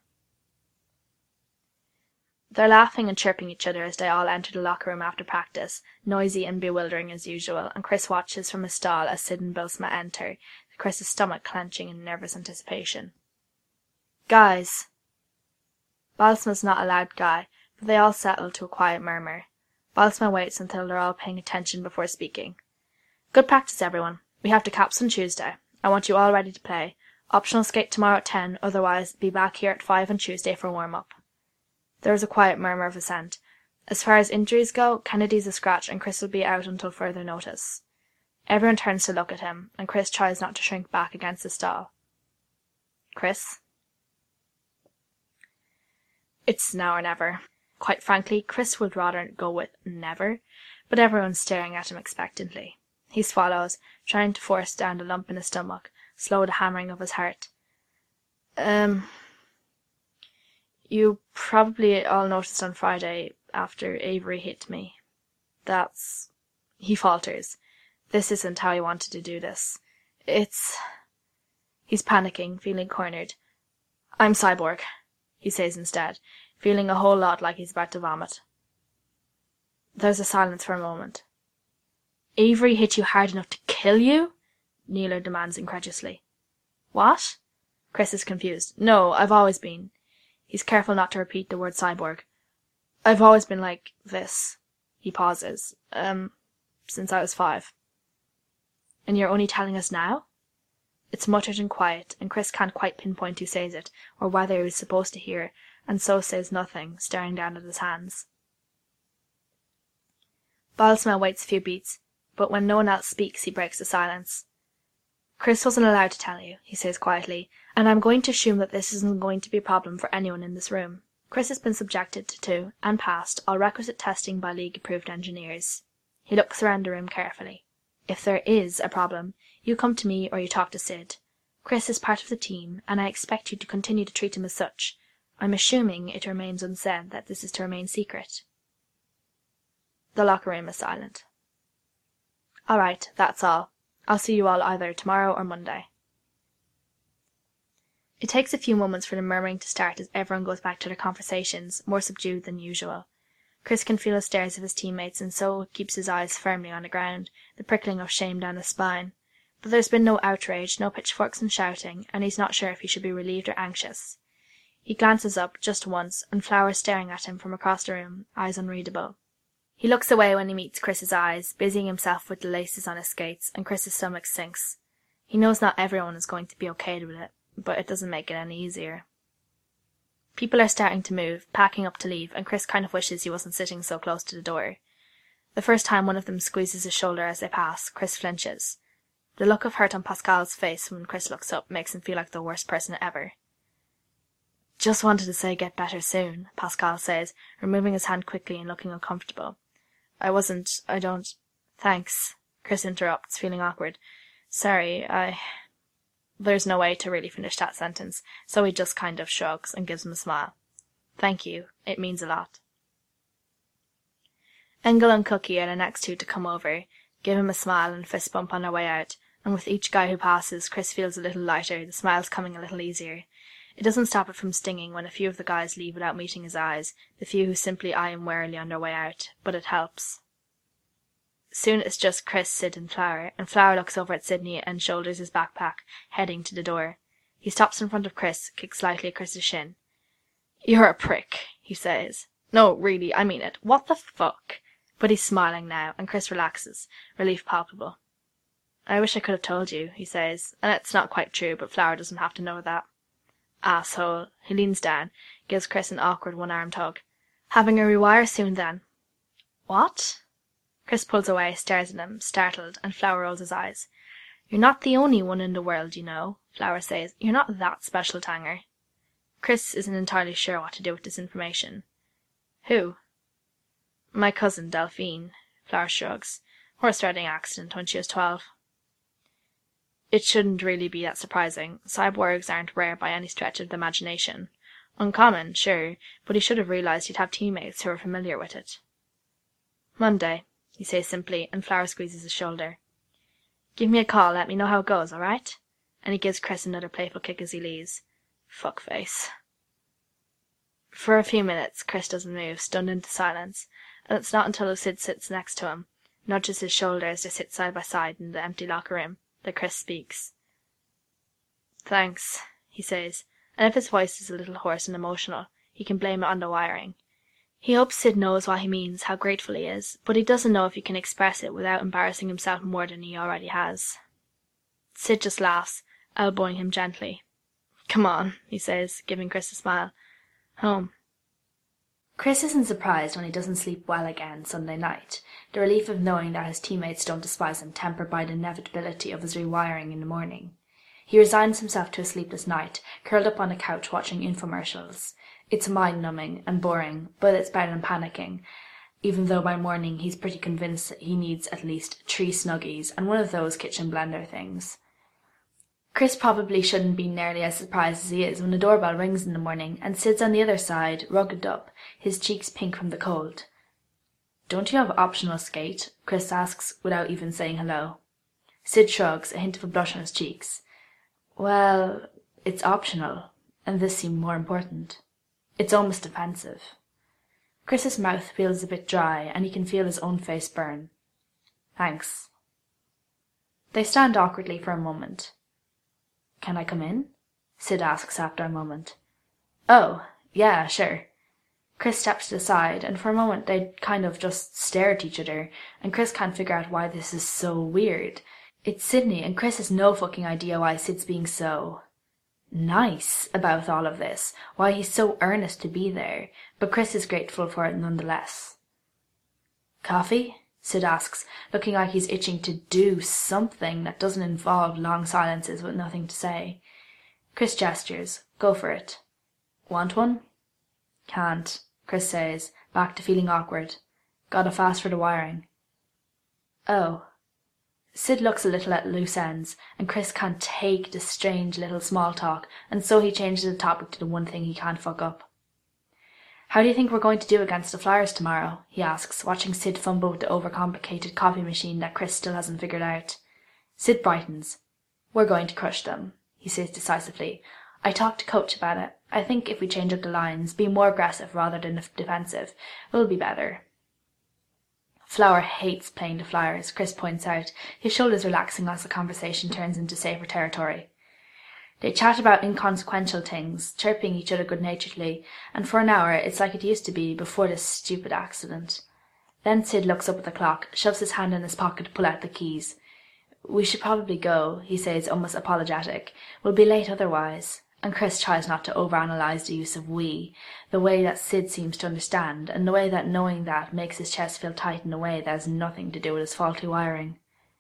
They're laughing and chirping each other as they all enter the locker room after practice, noisy and bewildering as usual, and Chris watches from his stall as Sid and Bilsma enter, Chris's stomach clenching in nervous anticipation. Guys! Bilsma's not a loud guy, but they all settle to a quiet murmur. Bilsma waits until they're all paying attention before speaking. Good practice, everyone. We have to caps on Tuesday. I want you all ready to play. Optional skate tomorrow at ten, otherwise be back here at five on Tuesday for warm-up. There was a quiet murmur of assent. As far as injuries go, Kennedy's a scratch and Chris will be out until further notice. Everyone turns to look at him, and Chris tries not to shrink back against the stall. Chris? It's now or never. Quite frankly, Chris would rather go with never, but everyone's staring at him expectantly. He swallows, trying to force down the lump in his stomach, slow the hammering of his heart. Um, you probably all noticed on Friday, after Avery hit me. That's... He falters. This isn't how he wanted to do this. It's... He's panicking, feeling cornered. I'm Cyborg, he says instead, feeling a whole lot like he's about to vomit. There's a silence for a moment. Avery hit you hard enough to kill you? Neeler demands incredulously. What? Chris is confused. No, I've always been. He's careful not to repeat the word cyborg. I've always been like this. He pauses. Um, since I was five. And you're only telling us now? It's muttered and quiet, and Chris can't quite pinpoint who says it, or whether he was supposed to hear, and so says nothing, staring down at his hands. Bilesmell waits a few beats, but when no one else speaks, he breaks the silence. Chris wasn't allowed to tell you, he says quietly, and I'm going to assume that this isn't going to be a problem for anyone in this room. Chris has been subjected to, and passed, all requisite testing by League-approved engineers. He looks around the room carefully. If there is a problem, you come to me or you talk to Sid. Chris is part of the team, and I expect you to continue to treat him as such. I'm assuming it remains unsaid that this is to remain secret. The locker room is silent. All right, that's all. I'll see you all either tomorrow or Monday. It takes a few moments for the murmuring to start as everyone goes back to their conversations, more subdued than usual. Chris can feel the stares of his teammates, and so keeps his eyes firmly on the ground, the prickling of shame down his spine. But there's been no outrage, no pitchforks and shouting, and he's not sure if he should be relieved or anxious. He glances up, just once, and Flower's staring at him from across the room, eyes unreadable. He looks away when he meets Chris's eyes, busying himself with the laces on his skates, and Chris's stomach sinks. He knows not everyone is going to be okay with it, but it doesn't make it any easier. People are starting to move, packing up to leave, and Chris kind of wishes he wasn't sitting so close to the door. The first time one of them squeezes his shoulder as they pass, Chris flinches. The look of hurt on Pascal's face when Chris looks up makes him feel like the worst person ever. Just wanted to say get better soon, Pascal says, removing his hand quickly and looking uncomfortable. I wasn't, I don't... Thanks, Chris interrupts, feeling awkward. Sorry, I... There's no way to really finish that sentence, so he just kind of shrugs and gives him a smile. Thank you, it means a lot. Engel and Cookie are the next two to come over, give him a smile and fist bump on their way out, and with each guy who passes, Chris feels a little lighter, the smiles coming a little easier. It doesn't stop it from stinging when a few of the guys leave without meeting his eyes, the few who simply eye him warily on their way out, but it helps. Soon it's just Chris, Sid and Flower, and Flower looks over at Sydney and shoulders his backpack, heading to the door. He stops in front of Chris, kicks slightly at Chris's shin. You're a prick, he says. No, really, I mean it. What the fuck? But he's smiling now, and Chris relaxes, relief palpable. I wish I could have told you, he says, and it's not quite true, but Flower doesn't have to know that. Asshole. He leans down, gives Chris an awkward one-arm tug. Having a rewire soon, then. What? Chris pulls away, stares at him, startled, and Flower rolls his eyes. You're not the only one in the world, you know, Flower says. You're not that special, Tanger. Chris isn't entirely sure what to do with this information. Who? My cousin, Delphine, Flower shrugs. Horse-riding accident when she was twelve. It shouldn't really be that surprising. Cyborgs aren't rare by any stretch of the imagination. Uncommon, sure, but he should have realized he'd have teammates who were familiar with it. Monday, he says simply, and Flower squeezes his shoulder. Give me a call, let me know how it goes, all right? And he gives Chris another playful kick as he leaves. Fuckface. For a few minutes, Chris doesn't move, stunned into silence, and it's not until Sid sits next to him, nudges his shoulder as they sit side by side in the empty locker room, that Chris speaks. Thanks, he says, and if his voice is a little hoarse and emotional, he can blame it on the wiring. He hopes Sid knows what he means, how grateful he is, but he doesn't know if he can express it without embarrassing himself more than he already has. Sid just laughs, elbowing him gently. "Come on," he says, giving Chris a smile. "Home." Chris isn't surprised when he doesn't sleep well again Sunday night. The relief of knowing that his teammates don't despise him tempered by the inevitability of his rewiring in the morning. He resigns himself to a sleepless night, curled up on a couch watching infomercials. It's mind-numbing and boring, but it's better than panicking, even though by morning he's pretty convinced he needs at least three Snuggies and one of those kitchen blender things. Chris probably shouldn't be nearly as surprised as he is when the doorbell rings in the morning and Sid's on the other side, rugged up, his cheeks pink from the cold. "Don't you have optional skate?" Chris asks, without even saying hello. Sid shrugs, a hint of a blush on his cheeks. "Well, it's optional, and this seemed more important. It's almost offensive." Chris's mouth feels a bit dry, and he can feel his own face burn. "Thanks." They stand awkwardly for a moment. "Can I come in?" Sid asks after a moment. "Oh, yeah, sure." Chris steps to the side, and for a moment they kind of just stare at each other, and Chris can't figure out why this is so weird. It's Sydney, and Chris has no fucking idea why Sid's being so nice about all of this, why he's so earnest to be there, but Chris is grateful for it nonetheless. "Coffee?" Sid asks, looking like he's itching to do something that doesn't involve long silences with nothing to say. Chris gestures. "Go for it." "Want one?" "Can't," Chris says, back to feeling awkward. "Gotta fast for the wiring." "Oh." Sid looks a little at loose ends, and Chris can't take the strange little small talk, and so he changes the topic to the one thing he can't fuck up. "How do you think we're going to do against the Flyers tomorrow?" he asks, watching Sid fumble with the overcomplicated coffee machine that Chris still hasn't figured out. Sid brightens. "We're going to crush them," he says decisively. "I talked to Coach about it. I think if we change up the lines, be more aggressive rather than defensive, we'll be better." Flower hates playing the Flyers, Chris points out, his shoulders relaxing as the conversation turns into safer territory. They chat about inconsequential things, chirping each other good-naturedly, and for an hour it's like it used to be before this stupid accident. Then Sid looks up at the clock, shoves his hand in his pocket to pull out the keys. "We should probably go," he says, almost apologetic. "We'll be late otherwise." And Chris tries not to overanalyze the use of "we," the way that Sid seems to understand, and the way that knowing that makes his chest feel tight in a way that has nothing to do with his faulty wiring.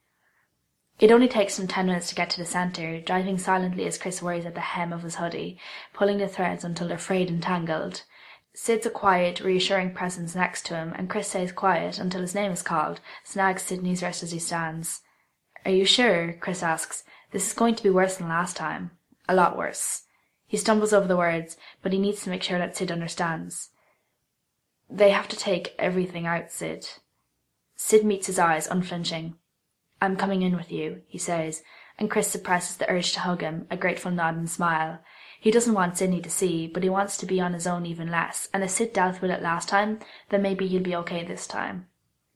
It only takes him ten minutes to get to the centre, driving silently as Chris worries at the hem of his hoodie, pulling the threads until they're frayed and tangled. Sid's a quiet, reassuring presence next to him, and Chris stays quiet until his name is called, snags Sydney's wrist as he stands. "Are you sure?" Chris asks. "This is going to be worse than last time." "A lot worse." He stumbles over the words, but he needs to make sure that Sid understands. "They have to take everything out, Sid." Sid meets his eyes, unflinching. "I'm coming in with you," he says, and Chris suppresses the urge to hug him, a grateful nod and smile. He doesn't want Sydney to see, but he wants to be on his own even less, and if Sid dealt with it last time, then maybe he'll be okay this time.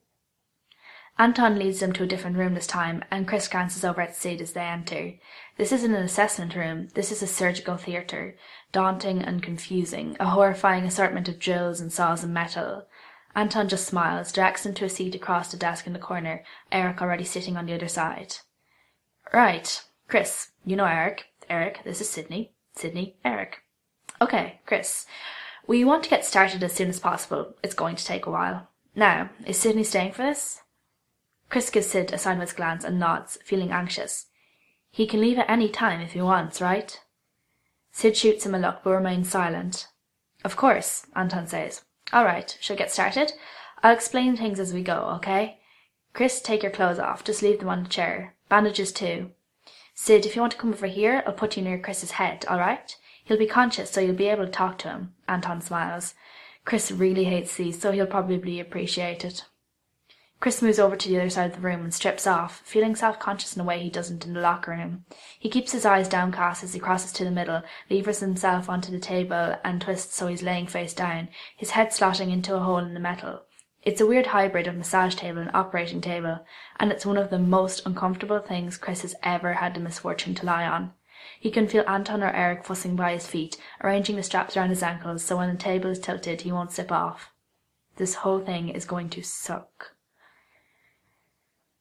Anton leads them to a different room this time, and Chris glances over at Sid as they enter. This isn't an assessment room, this is a surgical theatre, daunting and confusing, a horrifying assortment of drills and saws and metal. Anton just smiles, directs them to a seat across the desk in the corner, Eric already sitting on the other side. "Right, Chris, you know Eric. Eric, this is Sydney. Sydney, Eric. Okay, Chris, we want to get started as soon as possible. It's going to take a while. Now, is Sydney staying for this?" Chris gives Sid a sideways glance and nods, feeling anxious. "He can leave at any time if he wants, right?" Sid shoots him a look but remains silent. "Of course," Anton says. "All right, shall we get started? I'll explain things as we go, okay? Chris, take your clothes off. Just leave them on the chair. Bandages too. Sid, if you want to come over here, I'll put you near Chris's head, all right? He'll be conscious, so you'll be able to talk to him." Anton smiles. Chris really hates these, so he'll probably appreciate it. Chris moves over to the other side of the room and strips off, feeling self-conscious in a way he doesn't in the locker room. He keeps his eyes downcast as he crosses to the middle, levers himself onto the table and twists so he's laying face down, his head slotting into a hole in the metal. It's a weird hybrid of massage table and operating table, and it's one of the most uncomfortable things Chris has ever had the misfortune to lie on. He can feel Anton or Eric fussing by his feet, arranging the straps around his ankles so when the table is tilted he won't slip off. This whole thing is going to suck.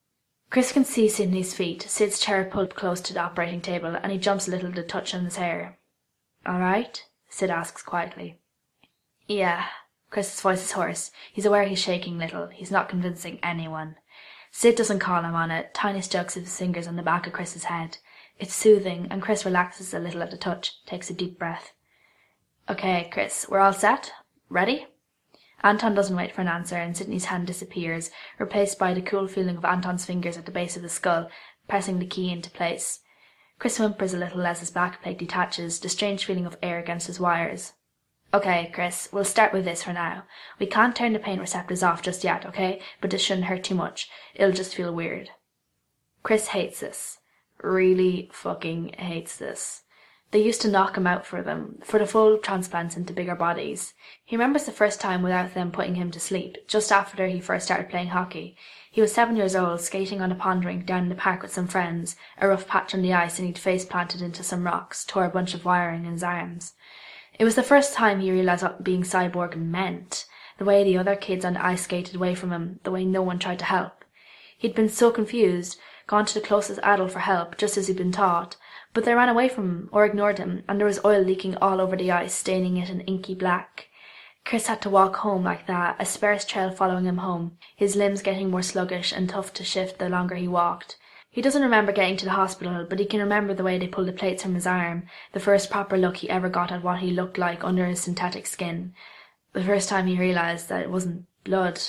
Chris can see Sydney's feet, Sid's chair pulled close to the operating table, and he jumps a little to touch on his hair. "All right?" Sid asks quietly. "Yeah." Chris's voice is hoarse. He's aware he's shaking a little. He's not convincing anyone. Sid doesn't call him on it. Tiny strokes of his fingers on the back of Chris's head. It's soothing, and Chris relaxes a little at the touch, takes a deep breath. "Okay, Chris, we're all set? Ready?" Anton doesn't wait for an answer, and Sydney's hand disappears, replaced by the cool feeling of Anton's fingers at the base of the skull, pressing the key into place. Chris whimpers a little as his backplate detaches, the strange feeling of air against his wires. "Okay, Chris, we'll start with this for now. We can't turn the pain receptors off just yet, okay? But this shouldn't hurt too much. It'll just feel weird." Chris hates this. Really fucking hates this. They used to knock him out for them, for the full transplants into bigger bodies. He remembers the first time without them putting him to sleep, just after he first started playing hockey. He was seven years old, skating on a pond rink down in the park with some friends, a rough patch on the ice, and he'd face planted into some rocks, tore a bunch of wiring in his arms. It was the first time he realized what being cyborg meant, the way the other kids on the ice skated away from him, the way no one tried to help. He'd been so confused, gone to the closest adult for help, just as he'd been taught, but they ran away from him, or ignored him, and there was oil leaking all over the ice, staining it an inky black. Chris had to walk home like that, a sparse trail following him home, his limbs getting more sluggish and tough to shift the longer he walked. He doesn't remember getting to the hospital, but he can remember the way they pulled the plates from his arm, the first proper look he ever got at what he looked like under his synthetic skin. The first time he realized that it wasn't blood.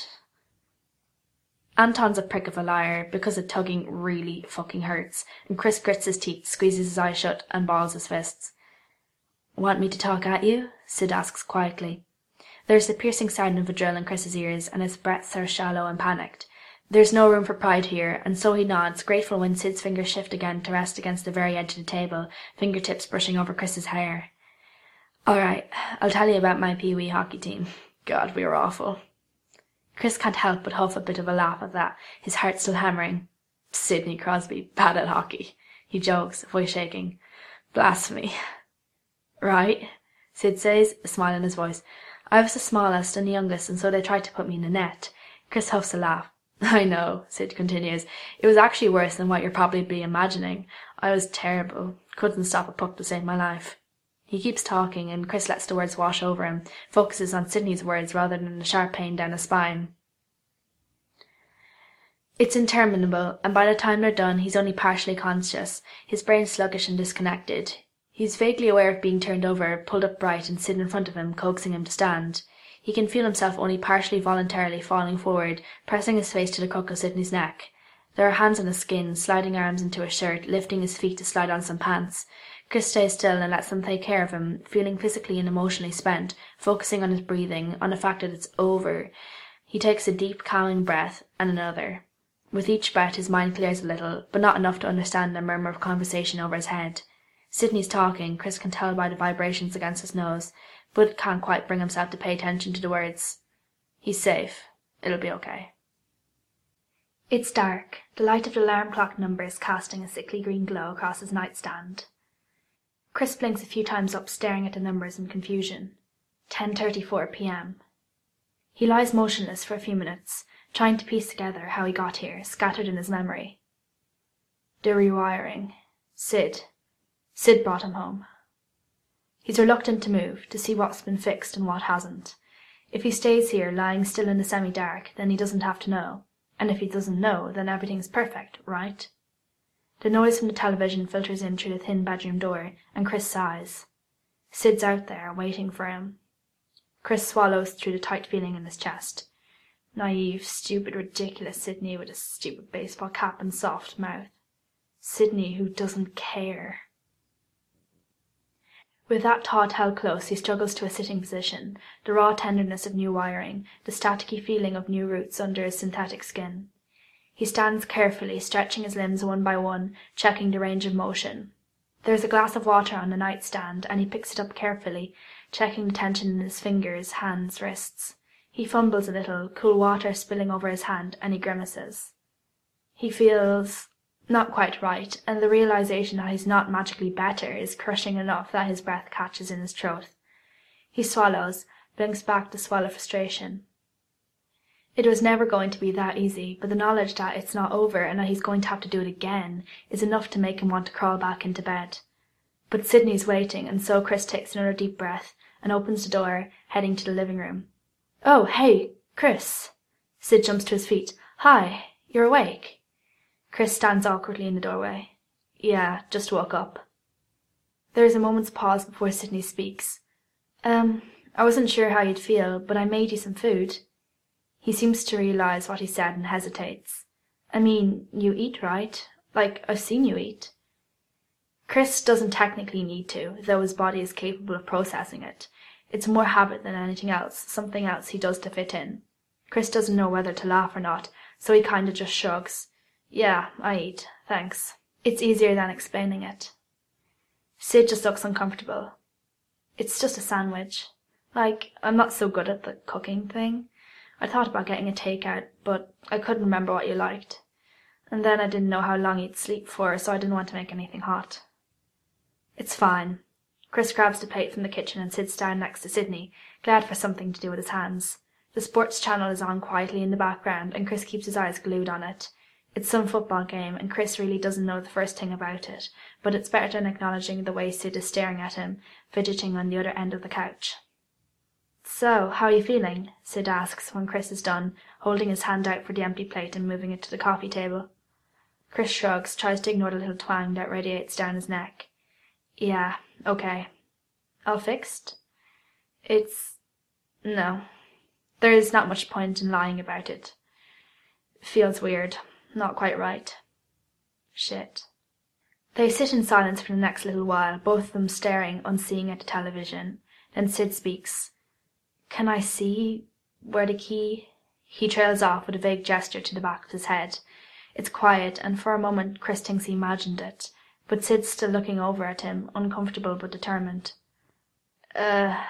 Anton's a prick of a liar, because the tugging really fucking hurts, and Chris grits his teeth, squeezes his eyes shut, and balls his fists. "Want me to talk at you?" Sid asks quietly. There's the piercing sound of a drill in Chris's ears, and his breaths are shallow and panicked. There's no room for pride here, and so he nods, grateful when Sid's fingers shift again to rest against the very edge of the table, fingertips brushing over Chris's hair. "All right, I'll tell you about my pee-wee hockey team. God, we were awful." Chris can't help but huff a bit of a laugh at that, his heart still hammering. "Sidney Crosby, bad at hockey," he jokes, voice shaking. "Blasphemy." "Right," Sid says, a smile in his voice. "I was the smallest and the youngest, and so they tried to put me in the net." Chris huffs a laugh. "I know," Sid continues. "It was actually worse than what you're probably imagining. I was terrible. Couldn't stop a puck to save my life." He keeps talking, and Chris lets the words wash over him, focuses on Sydney's words rather than the sharp pain down his spine. It's interminable, and by the time they're done, he's only partially conscious, his brain sluggish and disconnected. He's vaguely aware of being turned over, pulled upright, and Sid in front of him, coaxing him to stand. He can feel himself only partially voluntarily falling forward, pressing his face to the crook of Sydney's neck. There are hands on his skin, sliding arms into his shirt, lifting his feet to slide on some pants. Chris stays still and lets them take care of him, feeling physically and emotionally spent, focusing on his breathing, on the fact that it's over. He takes a deep, calming breath, and another. With each breath his mind clears a little, but not enough to understand the murmur of conversation over his head. Sydney's talking, Chris can tell by the vibrations against his nose, but can't quite bring himself to pay attention to the words. He's safe. It'll be okay. It's dark, the light of the alarm clock numbers casting a sickly green glow across his nightstand. Chris blinks a few times up, staring at the numbers in confusion. ten thirty-four p.m. He lies motionless for a few minutes, trying to piece together how he got here, scattered in his memory. The rewiring. Sid. Sid brought him home. He's reluctant to move, to see what's been fixed and what hasn't. If he stays here, lying still in the semi-dark, then he doesn't have to know. And if he doesn't know, then everything's perfect, right? The noise from the television filters in through the thin bedroom door, and Chris sighs. Sid's out there, waiting for him. Chris swallows through the tight feeling in his chest. Naive, stupid, ridiculous Sydney with a stupid baseball cap and soft mouth. Sydney who doesn't care. With that thought held close, he struggles to a sitting position, the raw tenderness of new wiring, the staticky feeling of new roots under his synthetic skin. He stands carefully, stretching his limbs one by one, checking the range of motion. There is a glass of water on the nightstand, and he picks it up carefully, checking the tension in his fingers, hands, wrists. He fumbles a little, cool water spilling over his hand, and he grimaces. He feels not quite right, and the realization that he's not magically better is crushing enough that his breath catches in his throat. He swallows, blinks back the swell of frustration. It was never going to be that easy, but the knowledge that it's not over and that he's going to have to do it again is enough to make him want to crawl back into bed. But Sydney's waiting, and so Chris takes another deep breath and opens the door, heading to the living room. "Oh, hey, Chris." Sid jumps to his feet. "Hi, you're awake?" Chris stands awkwardly in the doorway. "Yeah, just woke up." There is a moment's pause before Sydney speaks. Um, I wasn't sure how you'd feel, but I made you some food." He seems to realize what he said and hesitates. "I mean, you eat, right? Like, I've seen you eat." Chris doesn't technically need to, though his body is capable of processing it. It's more habit than anything else, something else he does to fit in. Chris doesn't know whether to laugh or not, so he kinda just shrugs. "Yeah, I eat, thanks." It's easier than explaining it. Sid just looks uncomfortable. "It's just a sandwich. Like, I'm not so good at the cooking thing. I thought about getting a takeout, but I couldn't remember what you liked. And then I didn't know how long you'd sleep for, so I didn't want to make anything hot." "It's fine." Chris grabs the plate from the kitchen and sits down next to Sydney, glad for something to do with his hands. The sports channel is on quietly in the background, and Chris keeps his eyes glued on it. It's some football game, and Chris really doesn't know the first thing about it, but it's better than acknowledging the way Sid is staring at him, fidgeting on the other end of the couch. "So, how are you feeling?" Sid asks when Chris is done, holding his hand out for the empty plate and moving it to the coffee table. Chris shrugs, tries to ignore the little twang that radiates down his neck. "Yeah, okay." "All fixed?" It's... no. There's not much point in lying about it. Feels weird. Not quite right. Shit. They sit in silence for the next little while, both of them staring, unseeing at the television. Then Sid speaks. "Can I see where the key—" He trails off with a vague gesture to the back of his head. It's quiet, and for a moment Chris thinks he imagined it, but Sid's still looking over at him, uncomfortable but determined. Uh...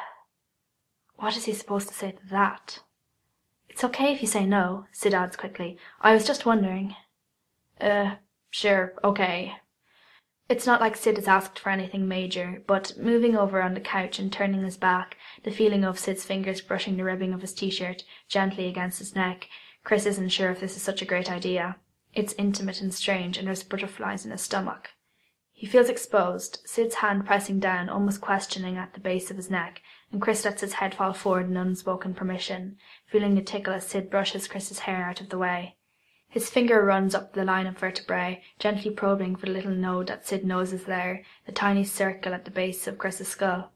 What is he supposed to say to that? "It's okay if you say no," Sid adds quickly. "I was just wondering." Uh, sure, okay. It's not like Sid has asked for anything major, but moving over on the couch and turning his back, the feeling of Sid's fingers brushing the ribbing of his t-shirt gently against his neck, Chris isn't sure if this is such a great idea. It's intimate and strange, and there's butterflies in his stomach. He feels exposed, Sid's hand pressing down, almost questioning at the base of his neck, and Chris lets his head fall forward in unspoken permission, feeling a tickle as Sid brushes Chris's hair out of the way. His finger runs up the line of vertebrae, gently probing for the little node that Sid knows is there, the tiny circle at the base of Chris's skull.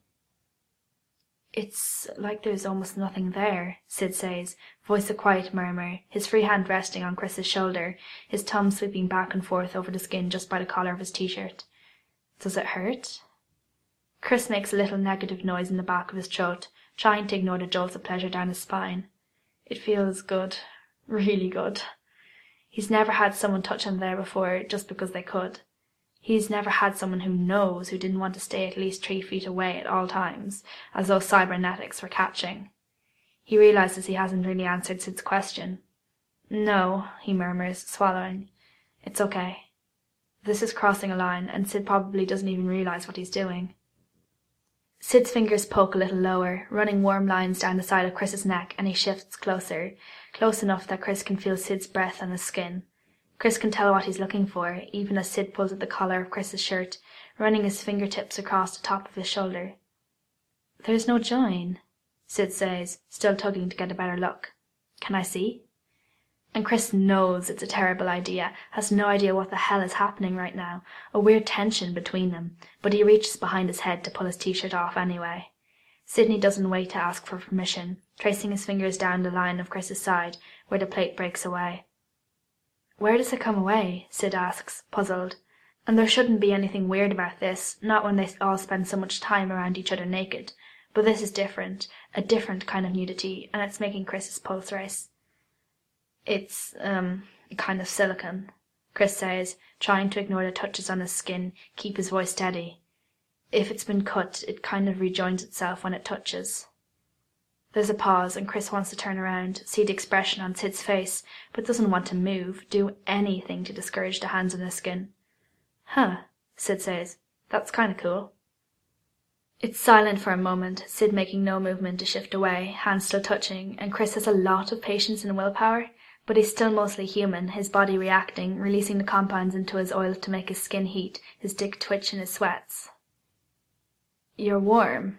"It's like there's almost nothing there," Sid says, voice a quiet murmur, his free hand resting on Chris's shoulder, his thumb sweeping back and forth over the skin just by the collar of his t-shirt. "Does it hurt?" Chris makes a little negative noise in the back of his throat, trying to ignore the jolts of pleasure down his spine. It feels good. Really good. He's never had someone touch him there before just because they could. He's never had someone who knows who didn't want to stay at least three feet away at all times, as though cybernetics were catching. He realizes he hasn't really answered Sid's question. "No," he murmurs, swallowing. "It's okay." This is crossing a line, and Sid probably doesn't even realize what he's doing. Sid's fingers poke a little lower, running warm lines down the side of Chris's neck, and he shifts closer, close enough that Chris can feel Sid's breath on his skin. Chris can tell what he's looking for, even as Sid pulls at the collar of Chris's shirt, running his fingertips across the top of his shoulder. "There's no join," Sid says, still tugging to get a better look. "Can I see?" And Chris knows it's a terrible idea, has no idea what the hell is happening right now, a weird tension between them, but he reaches behind his head to pull his t-shirt off anyway. Sydney doesn't wait to ask for permission, tracing his fingers down the line of Chris's side, where the plate breaks away. "Where does it come away?" Sid asks, puzzled. And there shouldn't be anything weird about this, not when they all spend so much time around each other naked. But this is different, a different kind of nudity, and it's making Chris's pulse race. "It's, um, kind of silicone," Chris says, trying to ignore the touches on his skin, keep his voice steady. "If it's been cut, it kind of rejoins itself when it touches." There's a pause, and Chris wants to turn around, see the expression on Sid's face, but doesn't want to move, do anything to discourage the hands on his skin. "Huh," Sid says. "That's kind of cool." It's silent for a moment, Sid making no movement to shift away, hands still touching, and Chris has a lot of patience and willpower, but he's still mostly human, his body reacting, releasing the compounds into his oils to make his skin heat, his dick twitch in his sweats. You're warm.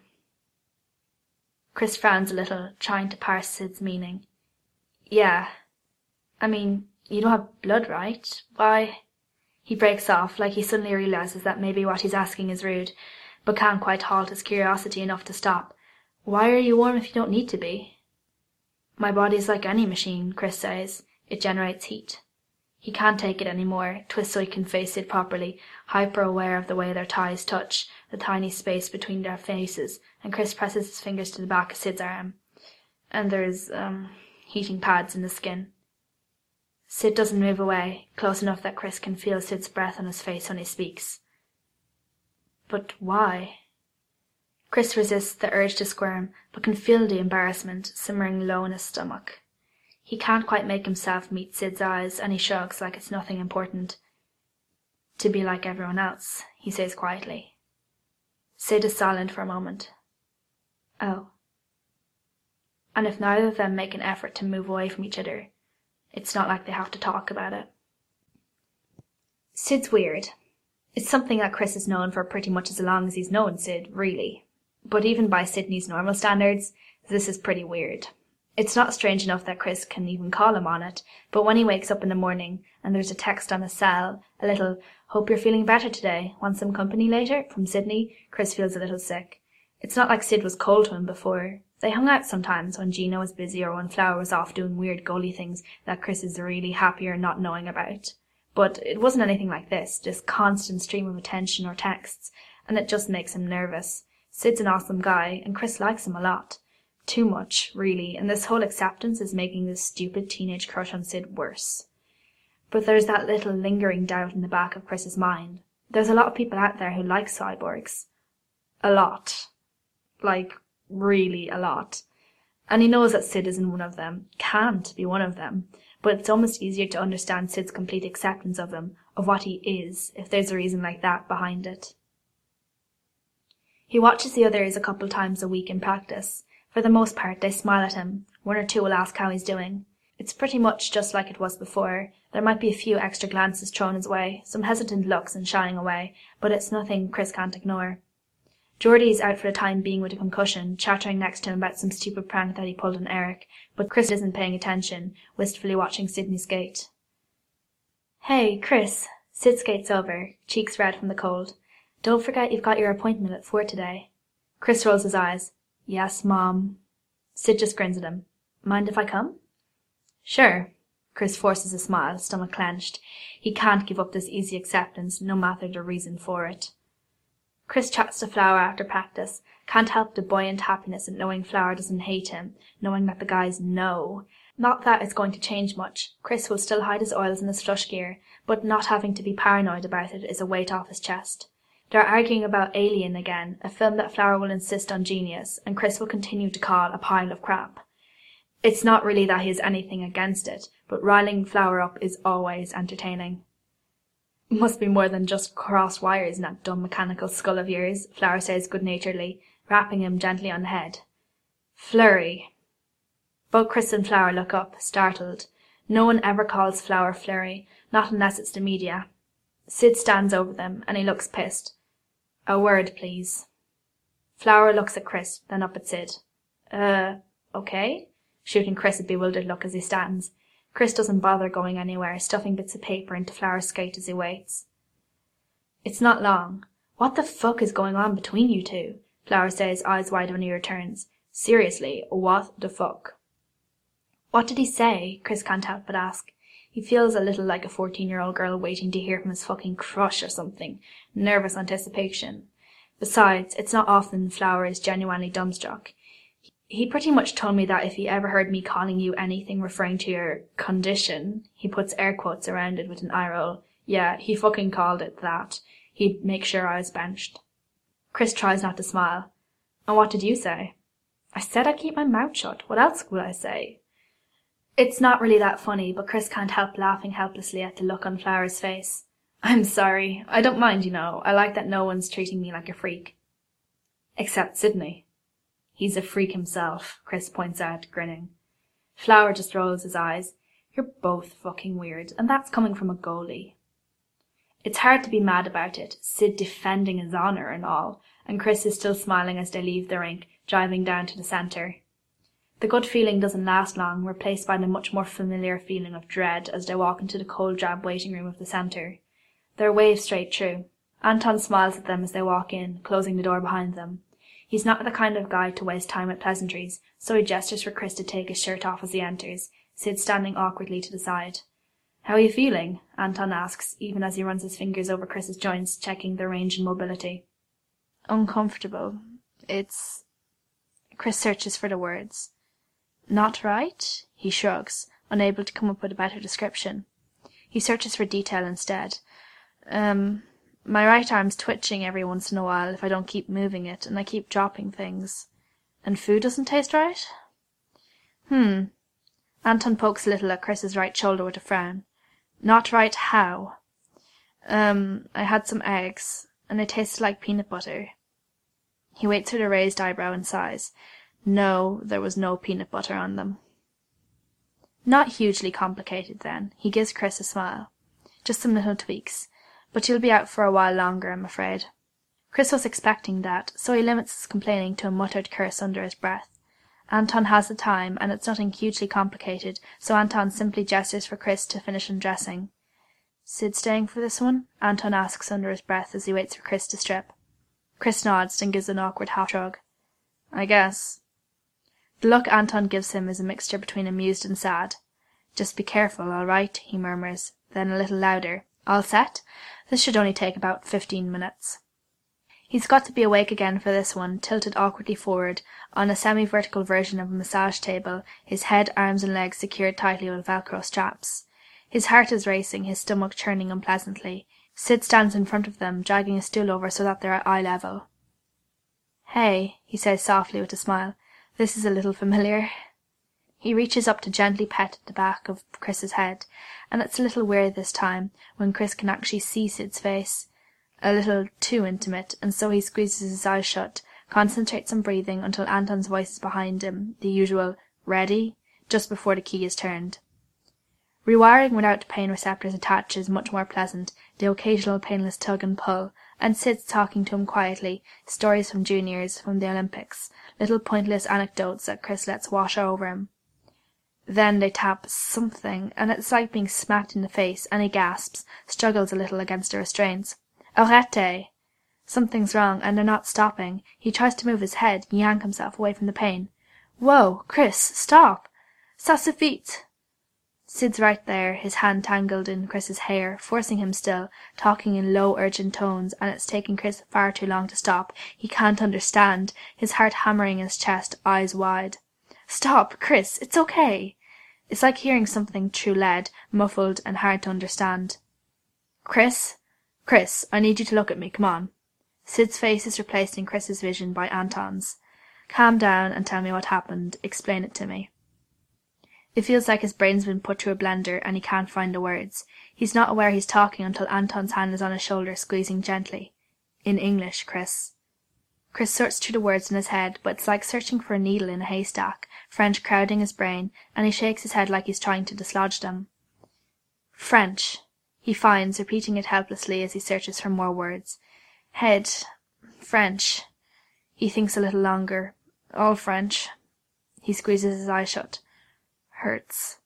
Chris frowns a little, trying to parse Sid's meaning. Yeah. I mean, you don't have blood, right? Why? He breaks off, like he suddenly realizes that maybe what he's asking is rude, but can't quite halt his curiosity enough to stop. Why are you warm if you don't need to be? My body's like any machine, Chris says. It generates heat. He can't take it anymore, twists so he can face Sid properly, hyper-aware of the way their thighs touch, the tiny space between their faces, and Chris presses his fingers to the back of Sid's arm. And there's, um, heating pads in the skin. Sid doesn't move away, close enough that Chris can feel Sid's breath on his face when he speaks. But why? Chris resists the urge to squirm, but can feel the embarrassment simmering low in his stomach. He can't quite make himself meet Sid's eyes, and he shrugs like it's nothing important. To be like everyone else, he says quietly. Sid is silent for a moment. Oh. And if neither of them make an effort to move away from each other, it's not like they have to talk about it. Sid's weird. It's something that Chris has known for pretty much as long as he's known Sid, really. But even by Sydney's normal standards, this is pretty weird. It's not strange enough that Chris can even call him on it, but when he wakes up in the morning and there's a text on his cell, a little, "Hope you're feeling better today, want some company later?" from Sydney, Chris feels a little sick. It's not like Sid was cold to him before. They hung out sometimes when Gina was busy or when Flower was off doing weird goalie things that Chris is really happier not knowing about. But it wasn't anything like this, this constant stream of attention or texts, and it just makes him nervous. Sid's an awesome guy, and Chris likes him a lot. Too much, really, and this whole acceptance is making this stupid teenage crush on Sid worse. But there's that little lingering doubt in the back of Chris's mind. There's a lot of people out there who like cyborgs. A lot. Like, really a lot. And he knows that Sid isn't one of them, can't be one of them, but it's almost easier to understand Sid's complete acceptance of him, of what he is, if there's a reason like that behind it. He watches the others a couple times a week in practice. For the most part, they smile at him. One or two will ask how he's doing. It's pretty much just like it was before. There might be a few extra glances thrown his way, some hesitant looks and shying away, but it's nothing Chris can't ignore. Geordie's out for the time being with a concussion, chattering next to him about some stupid prank that he pulled on Eric, but Chris isn't paying attention, wistfully watching Sydney skate. Hey, Chris. Sid skates over, cheeks red from the cold. Don't forget you've got your appointment at four today. Chris rolls his eyes. Yes, Mom. Sid just grins at him. Mind if I come? Sure. Chris forces a smile, stomach clenched. He can't give up this easy acceptance, no matter the reason for it. Chris chats to Flower after practice, can't help the buoyant happiness at knowing Flower doesn't hate him, knowing that the guys know. Not that it's going to change much. Chris will still hide his oils in his flush gear, but not having to be paranoid about it is a weight off his chest. They're arguing about Alien again, a film that Flower will insist on genius, and Chris will continue to call a pile of crap. It's not really that he has anything against it, but riling Flower up is always entertaining. Must be more than just crossed wires in that dumb mechanical skull of yours, Flower says good-naturedly, rapping him gently on the head. Flurry. Both Chris and Flower look up, startled. No one ever calls Flower Flurry, not unless it's the media. Sid stands over them, and he looks pissed. A word, please. Flower looks at Chris, then up at Sid. Uh, okay? Shooting Chris a bewildered look as he stands. Chris doesn't bother going anywhere, stuffing bits of paper into Flower's skate as he waits. It's not long. What the fuck is going on between you two? Flower says, eyes wide when he returns. Seriously, what the fuck? What did he say? Chris can't help but ask. He feels a little like a fourteen-year-old girl waiting to hear from his fucking crush or something. Nervous anticipation. Besides, it's not often Flower is genuinely dumbstruck. He pretty much told me that if he ever heard me calling you anything referring to your condition, he puts air quotes around it with an eye roll. Yeah, he fucking called it that. He'd make sure I was benched. Chris tries not to smile. And what did you say? I said I'd keep my mouth shut. What else would I say? It's not really that funny, but Chris can't help laughing helplessly at the look on Flower's face. I'm sorry. I don't mind, you know. I like that no one's treating me like a freak. Except Sydney. He's a freak himself, Chris points out, grinning. Flower just rolls his eyes. You're both fucking weird, and that's coming from a goalie. It's hard to be mad about it, Sid defending his honour and all, and Chris is still smiling as they leave the rink, driving down to the centre. The good feeling doesn't last long, replaced by the much more familiar feeling of dread as they walk into the cold drab waiting room of the centre. They're waved straight through. Anton smiles at them as they walk in, closing the door behind them. He's not the kind of guy to waste time with pleasantries, so he gestures for Chris to take his shirt off as he enters, Sid standing awkwardly to the side. How are you feeling? Anton asks, even as he runs his fingers over Chris's joints, checking their range and mobility. Uncomfortable. It's... Chris searches for the words. Not right? He shrugs, unable to come up with a better description. He searches for detail instead. Um, my right arm's twitching every once in a while if I don't keep moving it, and I keep dropping things. And food doesn't taste right? Hmm. Anton pokes a little at Chris's right shoulder with a frown. Not right how? Um, I had some eggs, and they tasted like peanut butter. He waits with a raised eyebrow and sighs. No, there was no peanut butter on them. Not hugely complicated, then. He gives Chris a smile. Just some little tweaks. But you'll be out for a while longer, I'm afraid. Chris was expecting that, so he limits his complaining to a muttered curse under his breath. Anton has the time, and it's nothing hugely complicated, so Anton simply gestures for Chris to finish undressing. Sid staying for this one? Anton asks under his breath as he waits for Chris to strip. Chris nods and gives an awkward half-shrug. I guess. The look Anton gives him is a mixture between amused and sad. Just be careful, all right, he murmurs, then a little louder. All set? This should only take about fifteen minutes. He's got to be awake again for this one, tilted awkwardly forward, on a semi-vertical version of a massage table, his head, arms and legs secured tightly with Velcro straps. His heart is racing, his stomach churning unpleasantly. Sid stands in front of them, dragging a stool over so that they're at eye level. Hey, he says softly with a smile. This is a little familiar. He reaches up to gently pet the back of Chris's head, and it's a little weird this time, when Chris can actually see Sid's face. A little too intimate, and so he squeezes his eyes shut, concentrates on breathing until Anton's voice is behind him, the usual, ready, just before the key is turned. Rewiring without pain receptors attached is much more pleasant, the occasional painless tug and pull, and Sid's talking to him quietly, stories from juniors, from the Olympics, little pointless anecdotes that Chris lets wash over him. Then they tap something, and it's like being smacked in the face, and he gasps, struggles a little against the restraints. Arrête! Something's wrong, and they're not stopping. He tries to move his head, yank himself away from the pain. Whoa, Chris, stop! Ça suffit! Sid's right there, his hand tangled in Chris's hair, forcing him still, talking in low, urgent tones, and it's taking Chris far too long to stop. He can't understand, his heart hammering in his chest, eyes wide. Stop, Chris, it's okay. It's like hearing something through lead, muffled and hard to understand. Chris? Chris, I need you to look at me, come on. Sid's face is replaced in Chris's vision by Anton's. Calm down and tell me what happened. Explain it to me. It feels like his brain's been put through a blender and he can't find the words. He's not aware he's talking until Anton's hand is on his shoulder, squeezing gently. In English, Chris. Chris sorts through the words in his head, but it's like searching for a needle in a haystack, French crowding his brain, and he shakes his head like he's trying to dislodge them. French, he finds, repeating it helplessly as he searches for more words. Head. French. He thinks a little longer. All French. He squeezes his eyes shut. Hurts.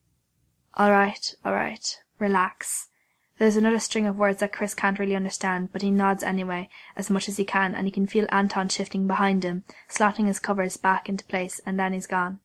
All right, all right. Relax. There's another string of words that Chris can't really understand, but he nods anyway, as much as he can, and he can feel Anton shifting behind him, slotting his covers back into place, and then he's gone.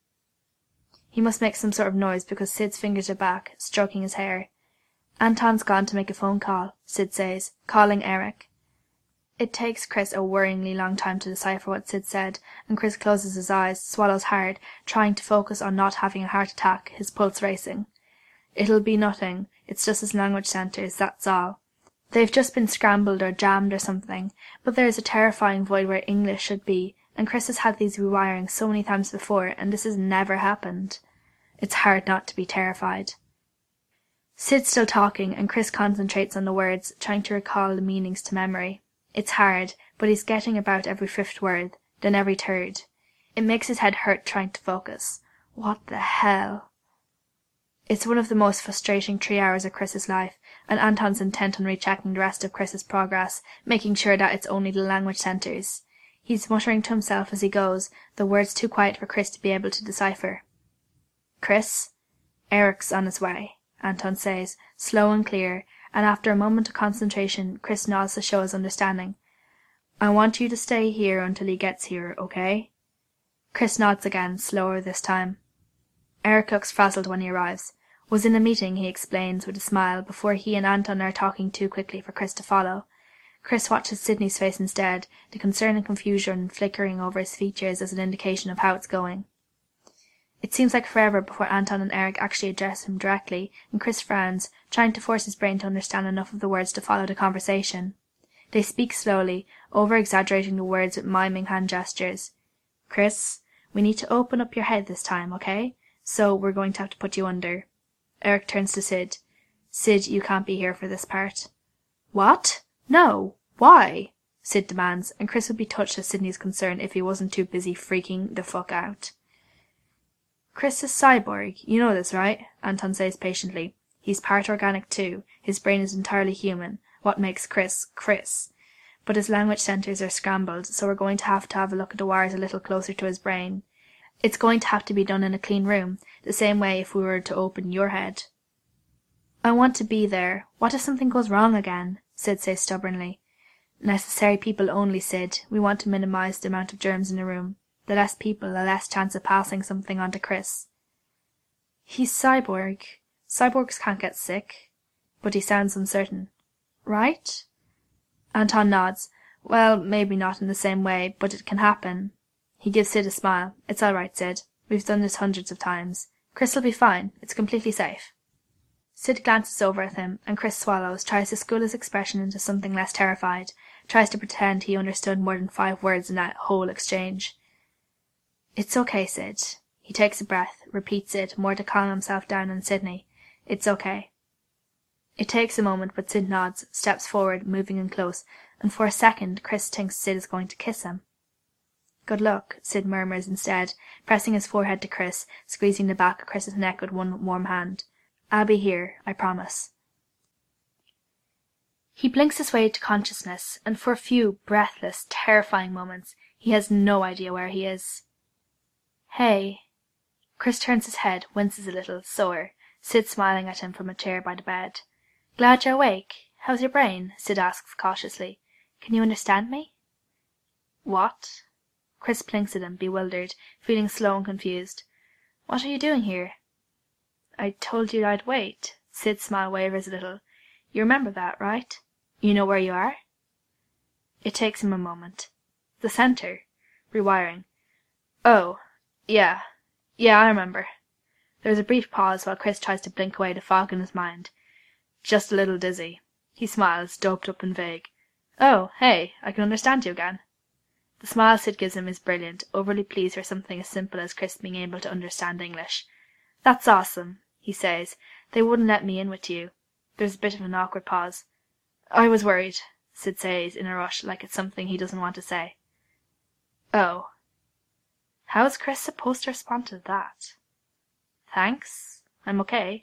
He must make some sort of noise because Sid's fingers are back, stroking his hair. Anton's gone to make a phone call, Sid says, calling Eric. It takes Chris a worryingly long time to decipher what Sid said, and Chris closes his eyes, swallows hard, trying to focus on not having a heart attack, his pulse racing. It'll be nothing. It's just his language centres, that's all. They've just been scrambled or jammed or something, but there is a terrifying void where English should be, and Chris has had these rewirings so many times before, and this has never happened. It's hard not to be terrified. Sid's still talking, and Chris concentrates on the words, trying to recall the meanings to memory. It's hard, but he's getting about every fifth word, then every third. It makes his head hurt trying to focus. What the hell? It's one of the most frustrating three hours of Chris's life, and Anton's intent on rechecking the rest of Chris's progress, making sure that it's only the language centres. He's muttering to himself as he goes, the words too quiet for Chris to be able to decipher. Chris? Eric's on his way, Anton says, slow and clear, and after a moment of concentration, Chris nods to show his understanding. I want you to stay here until he gets here, okay? Chris nods again, slower this time. Eric looks frazzled when he arrives. Was in a meeting, he explains with a smile, before he and Anton are talking too quickly for Chris to follow. Chris watches Sydney's face instead, the concern and confusion flickering over his features as an indication of how it's going. It seems like forever before Anton and Eric actually address him directly, and Chris frowns, trying to force his brain to understand enough of the words to follow the conversation. They speak slowly, over-exaggerating the words with miming hand gestures. Chris, we need to open up your head this time, okay? So we're going to have to put you under. Eric turns to Sid. Sid, you can't be here for this part. What? No. Why? Sid demands, and Chris would be touched at Sydney's concern if he wasn't too busy freaking the fuck out. Chris is cyborg. You know this, right? Anton says patiently. He's part organic too. His brain is entirely human. What makes Chris, Chris. But his language centres are scrambled, so we're going to have to have a look at the wires a little closer to his brain. It's going to have to be done in a clean room, the same way if we were to open your head. I want to be there. What if something goes wrong again? Sid says stubbornly. Necessary people only, Sid. We want to minimise the amount of germs in the room. The less people, the less chance of passing something on to Chris. He's cyborg. Cyborgs can't get sick. But he sounds uncertain. Right? Anton nods. Well, maybe not in the same way, but it can happen. He gives Sid a smile. It's all right, Sid. We've done this hundreds of times. Chris will be fine. It's completely safe. Sid glances over at him, and Chris swallows, tries to school his expression into something less terrified, tries to pretend he understood more than five words in that whole exchange. It's okay, Sid. He takes a breath, repeats it, more to calm himself down than Sydney. It's okay. It takes a moment, but Sid nods, steps forward, moving in close, and for a second Chris thinks Sid is going to kiss him. Good luck, Sid murmurs instead, pressing his forehead to Chris, squeezing the back of Chris's neck with one warm hand. I'll be here, I promise. He blinks his way to consciousness, and for a few breathless, terrifying moments, he has no idea where he is. Hey. Chris turns his head, winces a little, sore, Sid smiling at him from a chair by the bed. Glad you're awake. How's your brain? Sid asks cautiously. Can you understand me? What? Chris blinks at him, bewildered, feeling slow and confused. What are you doing here? I told you I'd wait. Sid's smile wavers a little. You remember that, right? You know where you are? It takes him a moment. The centre. Rewiring. Oh, yeah. Yeah, I remember. There's a brief pause while Chris tries to blink away the fog in his mind. Just a little dizzy. He smiles, doped up and vague. Oh, hey, I can understand you again. The smile Sid gives him is brilliant, overly pleased for something as simple as Chris being able to understand English. That's awesome, he says. They wouldn't let me in with you. There's a bit of an awkward pause. I was worried, Sid says in a rush, like it's something he doesn't want to say. Oh. How is Chris supposed to respond to that? Thanks. I'm okay.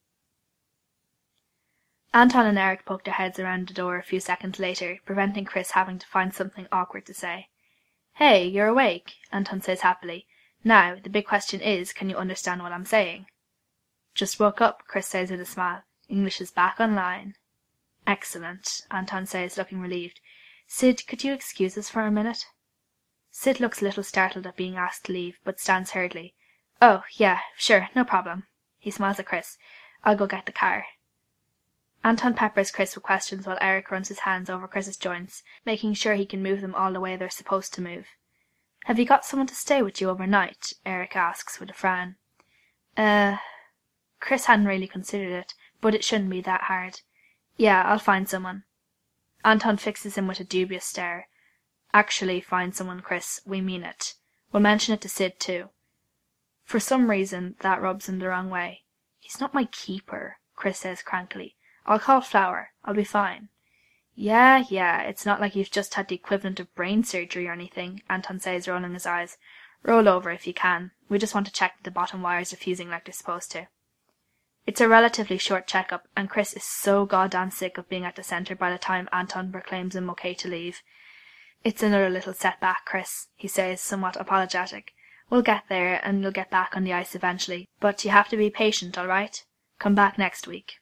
Anton and Eric poked their heads around the door a few seconds later, preventing Chris having to find something awkward to say. Hey, you're awake, Anton says happily. Now, the big question is, can you understand what I'm saying? Just woke up, Chris says with a smile. English is back online. Excellent, Anton says, looking relieved. Sid, could you excuse us for a minute? Sid looks a little startled at being asked to leave, but stands hurriedly. Oh, yeah, sure, no problem. He smiles at Chris. I'll go get the car. Anton peppers Chris with questions while Eric runs his hands over Chris's joints, making sure he can move them all the way they're supposed to move. Have you got someone to stay with you overnight? Eric asks with a frown. Uh... Chris hadn't really considered it, but it shouldn't be that hard. Yeah, I'll find someone. Anton fixes him with a dubious stare. Actually, find someone, Chris. We mean it. We'll mention it to Sid, too. For some reason, that rubs him the wrong way. He's not my keeper, Chris says crankily. I'll call Flower. I'll be fine. Yeah, yeah, it's not like you've just had the equivalent of brain surgery or anything, Anton says, rolling his eyes. Roll over if you can. We just want to check that the bottom wires are fusing like they're supposed to. It's a relatively short checkup, and Chris is so goddamn sick of being at the centre by the time Anton proclaims him okay to leave. It's another little setback, Chris, he says, somewhat apologetic. We'll get there, and you'll get back on the ice eventually, but you have to be patient, all right? Come back next week.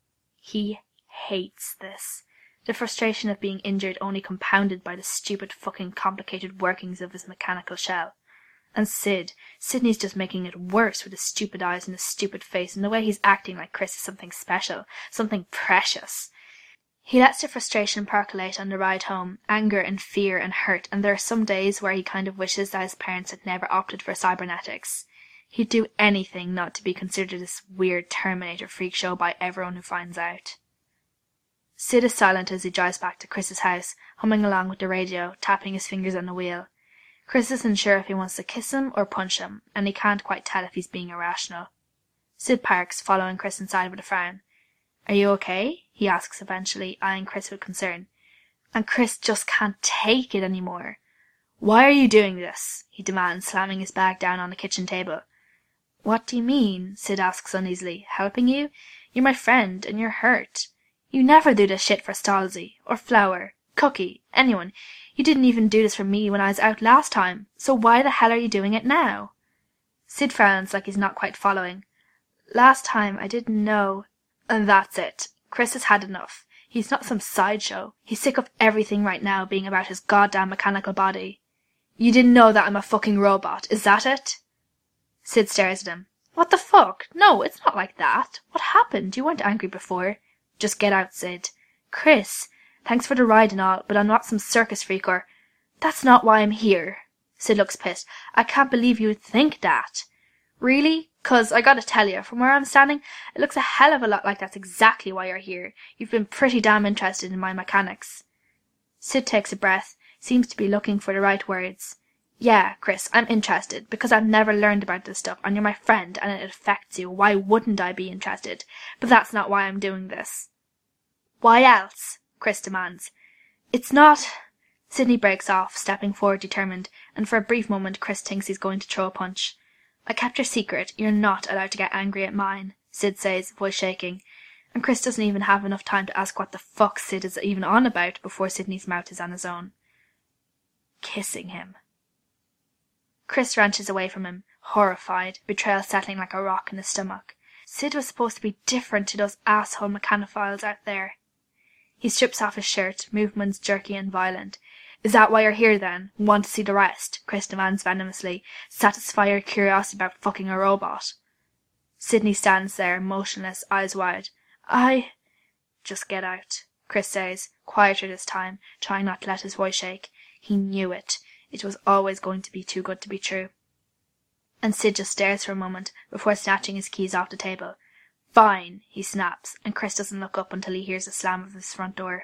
He hates this. The frustration of being injured only compounded by the stupid fucking complicated workings of his mechanical shell. And Sid, Sydney's just making it worse with his stupid eyes and his stupid face, and the way he's acting like Chris is something special, something precious. He lets the frustration percolate on the ride home, anger and fear and hurt, and there are some days where he kind of wishes that his parents had never opted for cybernetics. He'd do anything not to be considered this weird Terminator freak show by everyone who finds out. Sid is silent as he drives back to Chris's house, humming along with the radio, tapping his fingers on the wheel. Chris isn't sure if he wants to kiss him or punch him, and he can't quite tell if he's being irrational. Sid parks, following Chris inside with a frown. Are you okay? He asks eventually, eyeing Chris with concern. And Chris just can't take it anymore. Why are you doing this? He demands, slamming his bag down on the kitchen table. What do you mean? Sid asks uneasily. Helping you? You're my friend, and you're hurt. You never do this shit for Stalzy, or Flower, Cookie, anyone. You didn't even do this for me when I was out last time, so why the hell are you doing it now? Sid frowns like he's not quite following. Last time I didn't know. And that's it. Chris has had enough. He's not some sideshow. He's sick of everything right now being about his goddamn mechanical body. You didn't know that I'm a fucking robot, is that it? Sid stares at him. What the fuck? No, it's not like that. What happened? You weren't angry before. Just get out, Sid. Chris, thanks for the ride and all, but I'm not some circus freak or... That's not why I'm here. Sid looks pissed. I can't believe you would think that. Really? 'Cause I gotta tell you, from where I'm standing, it looks a hell of a lot like that's exactly why you're here. You've been pretty damn interested in my mechanics. Sid takes a breath, seems to be looking for the right words. Yeah, Chris, I'm interested, because I've never learned about this stuff, and you're my friend, and it affects you. Why wouldn't I be interested? But that's not why I'm doing this. Why else? Chris demands. It's not... Sydney breaks off, stepping forward determined, and for a brief moment Chris thinks he's going to throw a punch. I kept your secret. You're not allowed to get angry at mine, Sid says, voice shaking, and Chris doesn't even have enough time to ask what the fuck Sid is even on about before Sydney's mouth is on his own. Kissing him. Chris wrenches away from him, horrified, betrayal settling like a rock in his stomach. Sid was supposed to be different to those asshole mechanophiles out there. He strips off his shirt, movements jerky and violent. Is that why you're here then? Want to see the rest? Chris demands venomously. Satisfy your curiosity about fucking a robot. Sydney stands there, motionless, eyes wide. I... Just get out, Chris says, quieter this time, trying not to let his voice shake. He knew it. It was always going to be too good to be true. And Sid just stares for a moment before snatching his keys off the table. Fine, he snaps, and Chris doesn't look up until he hears the slam of his front door.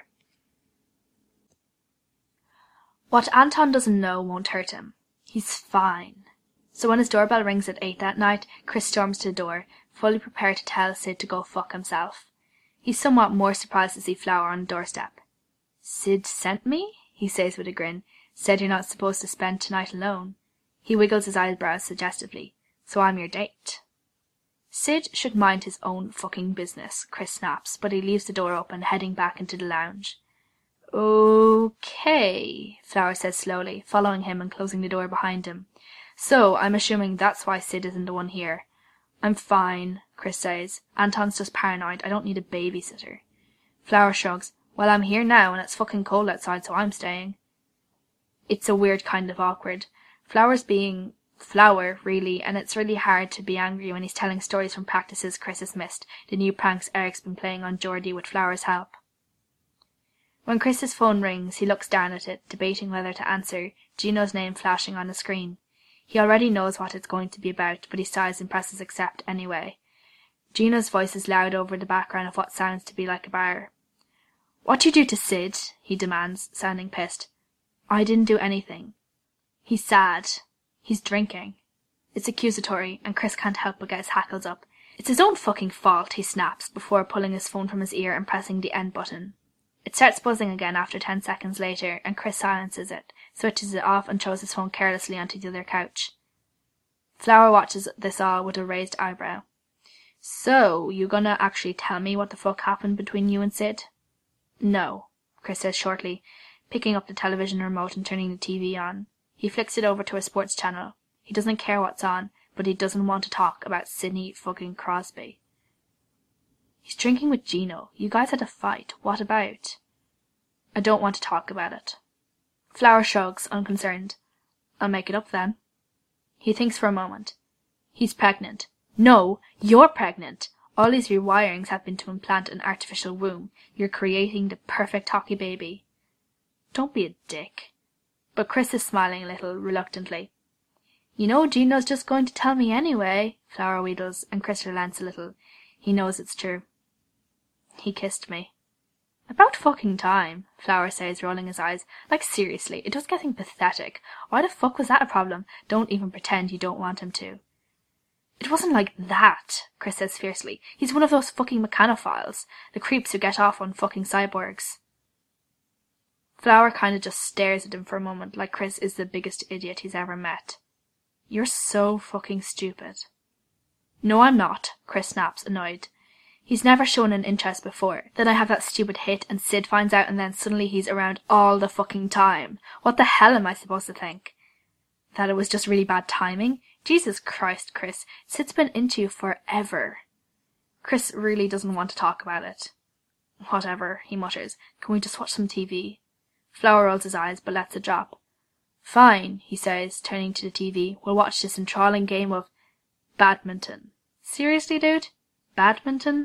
What Anton doesn't know won't hurt him. He's fine. So when his doorbell rings at eight that night, Chris storms to the door, fully prepared to tell Sid to go fuck himself. He's somewhat more surprised to see Flower on the doorstep. Sid sent me? He says with a grin. Said you're not supposed to spend tonight alone. He wiggles his eyebrows suggestively. So I'm your date. Sid should mind his own fucking business, Chris snaps, but he leaves the door open, heading back into the lounge. Okay, Flower says slowly, following him and closing the door behind him. So, I'm assuming that's why Sid isn't the one here. I'm fine, Chris says. Anton's just paranoid. I don't need a babysitter. Flower shrugs. Well, I'm here now, and it's fucking cold outside, so I'm staying. It's a weird kind of awkward. Flower's being Flower, really, and it's really hard to be angry when he's telling stories from practices Chris has missed, the new pranks Eric's been playing on Geordie with Flower's help. When Chris's phone rings, he looks down at it, debating whether to answer, Gino's name flashing on the screen. He already knows what it's going to be about, but he sighs and presses accept anyway. Gino's voice is loud over the background of what sounds to be like a bar. What do you do to Sid? He demands, sounding pissed. I didn't do anything. He's sad. He's drinking. It's accusatory, and Chris can't help but get his hackles up. It's his own fucking fault, he snaps, before pulling his phone from his ear and pressing the end button. It starts buzzing again after ten seconds later, and Chris silences it, switches it off and throws his phone carelessly onto the other couch. Flower watches this all with a raised eyebrow. So, you gonna actually tell me what the fuck happened between you and Sid? No, Chris says shortly, picking up the television remote and turning the T V on. He flicks it over to a sports channel. He doesn't care what's on, but he doesn't want to talk about Sidney fucking Crosby. He's drinking with Gino. You guys had a fight. What about? I don't want to talk about it. Flower shrugs, unconcerned. I'll make it up then. He thinks for a moment. He's pregnant. No, you're pregnant. All these rewirings have been to implant an artificial womb. You're creating the perfect hockey baby. Don't be a dick. But Chris is smiling a little, reluctantly. You know Gino's just going to tell me anyway, Flower wheedles, and Chris relents a little. He knows it's true. He kissed me. About fucking time, Flower says, rolling his eyes. Like, seriously, it was getting pathetic. Why the fuck was that a problem? Don't even pretend you don't want him to. It wasn't like that, Chris says fiercely. He's one of those fucking mechanophiles. The creeps who get off on fucking cyborgs. Flower kinda just stares at him for a moment, like Chris is the biggest idiot he's ever met. You're so fucking stupid. No, I'm not, Chris snaps, annoyed. He's never shown an interest before. Then I have that stupid hit and Sid finds out and then suddenly he's around all the fucking time. What the hell am I supposed to think? That it was just really bad timing? Jesus Christ, Chris. Sid's been into you forever. Chris really doesn't want to talk about it. Whatever, he mutters. Can we just watch some T V? Flower rolls his eyes but lets it drop. Fine, he says, turning to the T V. We'll watch this enthralling game of badminton. Seriously, dude? Badminton?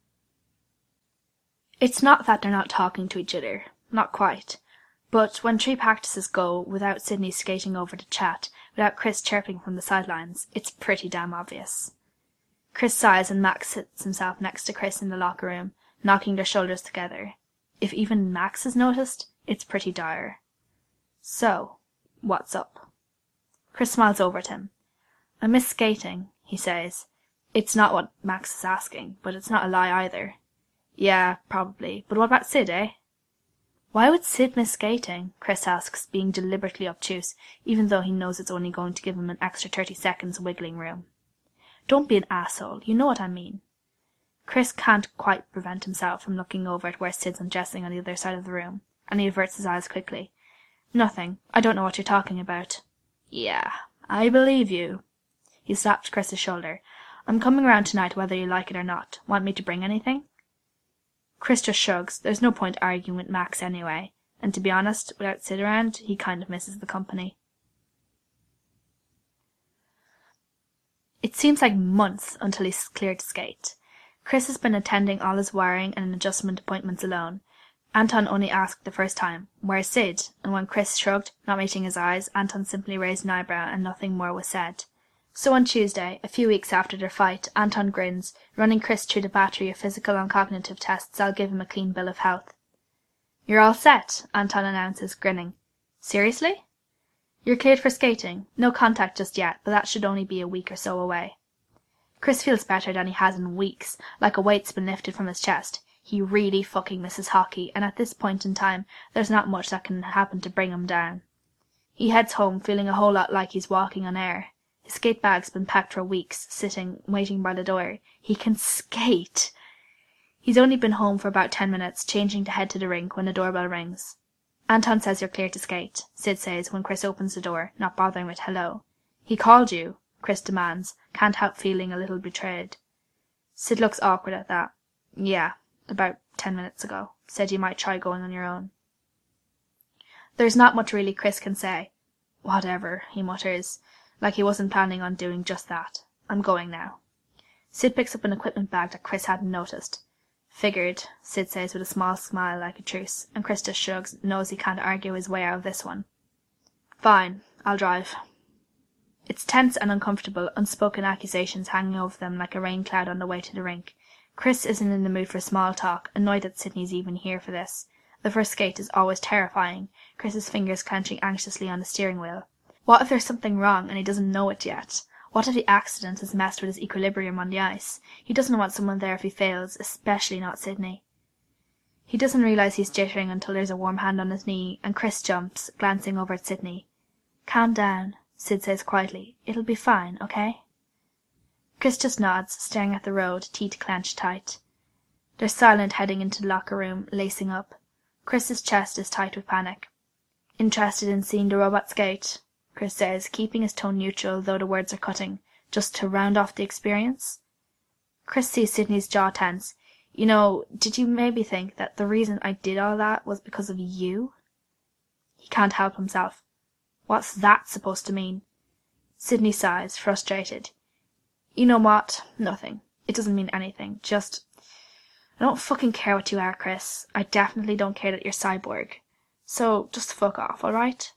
It's not that they're not talking to each other. Not quite. But when three practices go without Sidney skating over to chat, without Chris chirping from the sidelines, it's pretty damn obvious. Chris sighs and Max sits himself next to Chris in the locker room, knocking their shoulders together. If even Max has noticed, it's pretty dire. So, what's up? Chris smiles over at him. I miss skating, he says. It's not what Max is asking, but it's not a lie either. Yeah, probably. But what about Sid, eh? Why would Sid miss skating? Chris asks, being deliberately obtuse, even though he knows it's only going to give him an extra thirty seconds wiggling room. Don't be an asshole. You know what I mean. Chris can't quite prevent himself from looking over at where Sid's undressing on the other side of the room, and he averts his eyes quickly. Nothing. I don't know what you're talking about. Yeah, I believe you. He slapped Chris's shoulder. I'm coming round tonight whether you like it or not. Want me to bring anything? Chris just shrugs. There's no point arguing with Max anyway, and to be honest, without Sid around, he kind of misses the company. It seems like months until he's cleared to skate. Chris has been attending all his wiring and adjustment appointments alone. Anton only asked the first time, "Where's Sid?" And when Chris shrugged, not meeting his eyes, Anton simply raised an eyebrow and nothing more was said. So on Tuesday, a few weeks after their fight, Anton grins, running Chris through the battery of physical and cognitive tests that'll give him a clean bill of health. You're all set, Anton announces, grinning. Seriously? You're cleared for skating. No contact just yet, but that should only be a week or so away. Chris feels better than he has in weeks, like a weight's been lifted from his chest. He really fucking misses hockey, and at this point in time, there's not much that can happen to bring him down. He heads home feeling a whole lot like he's walking on air. His skate bag's been packed for weeks, sitting, waiting by the door. He can skate! He's only been home for about ten minutes, changing to head to the rink when the doorbell rings. Anton says you're clear to skate, Sid says when Chris opens the door, not bothering with hello. He called you, Chris demands, can't help feeling a little betrayed. Sid looks awkward at that. Yeah, about ten minutes ago. Said you might try going on your own. There's not much really Chris can say. Whatever, he mutters, like he wasn't planning on doing just that. I'm going now. Sid picks up an equipment bag that Chris hadn't noticed. Figured, Sid says with a small smile like a truce, and Chris just shrugs, knows he can't argue his way out of this one. Fine, I'll drive. It's tense and uncomfortable, unspoken accusations hanging over them like a rain cloud on the way to the rink. Chris isn't in the mood for small talk, annoyed that Sidney's even here for this. The first skate is always terrifying, Chris's fingers clenching anxiously on the steering wheel. What if there's something wrong and he doesn't know it yet? What if the accident has messed with his equilibrium on the ice? He doesn't want someone there if he fails, especially not Sidney. He doesn't realise he's jittering until there's a warm hand on his knee, and Chris jumps, glancing over at Sydney. "Calm down," Sid says quietly. "It'll be fine, okay?" Chris just nods, staring at the road, teeth clenched tight. They're silent, heading into the locker room, lacing up. Chris's chest is tight with panic. "Interested in seeing the robot skate?" Chris says, keeping his tone neutral though the words are cutting. "Just to round off the experience?" Chris sees Sydney's jaw tense. "You know, did you maybe think that the reason I did all that was because of you?" He can't help himself. "What's that supposed to mean?" Sydney sighs, frustrated. "You know what? Nothing. It doesn't mean anything. Just... I don't fucking care what you are, Chris. I definitely don't care that you're cyborg. So, just fuck off, alright?"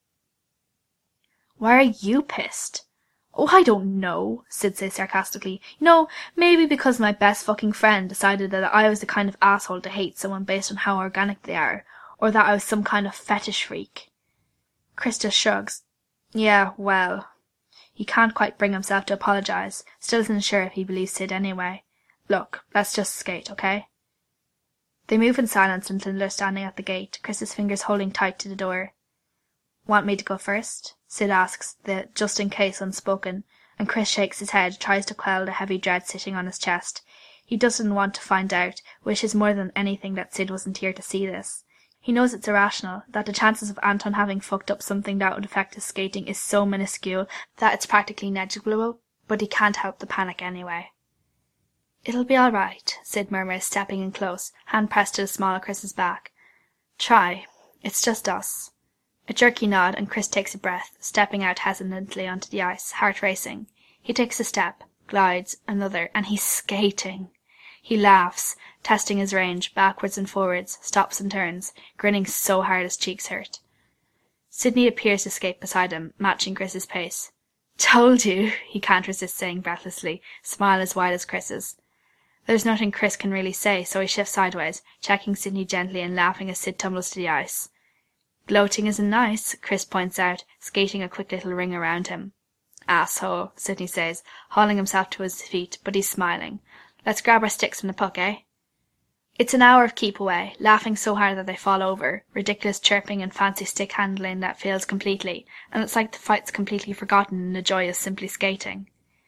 "Why are you pissed?" "Oh, I don't know," Sid says sarcastically. "You know, maybe because my best fucking friend decided that I was the kind of asshole to hate someone based on how organic they are, or that I was some kind of fetish freak." Chris just shrugs. "Yeah, well..." He can't quite bring himself to apologize, still isn't sure if he believes Sid anyway. "Look, let's just skate, okay?" They move in silence until they're standing at the gate, Chris's fingers holding tight to the door. "Want me to go first?" Sid asks, the just in case unspoken, and Chris shakes his head, tries to quell the heavy dread sitting on his chest. He doesn't want to find out, wishes more than anything that Sid wasn't here to see this. He knows it's irrational, that the chances of Anton having fucked up something that would affect his skating is so minuscule that it's practically negligible, but he can't help the panic anyway. "It'll be all right," Sid murmurs, stepping in close, hand pressed to the small of Chris's back. "Try. It's just us." A jerky nod, and Chris takes a breath, stepping out hesitantly onto the ice, heart racing. He takes a step, glides, another, and he's skating. He laughs, testing his range, backwards and forwards, stops and turns, grinning so hard his cheeks hurt. Sydney appears to skate beside him, matching Chris's pace. "Told you," he can't resist saying breathlessly, smile as wide as Chris's. There's nothing Chris can really say, so he shifts sideways, checking Sydney gently and laughing as Sid tumbles to the ice. "Gloating isn't nice," Chris points out, skating a quick little ring around him. "Asshole," Sydney says, hauling himself to his feet, but he's smiling. "Let's grab our sticks from the puck, eh?" It's an hour of keep away, laughing so hard that they fall over, ridiculous chirping and fancy stick handling that fails completely, and it's like the fight's completely forgotten in the joy of simply skating.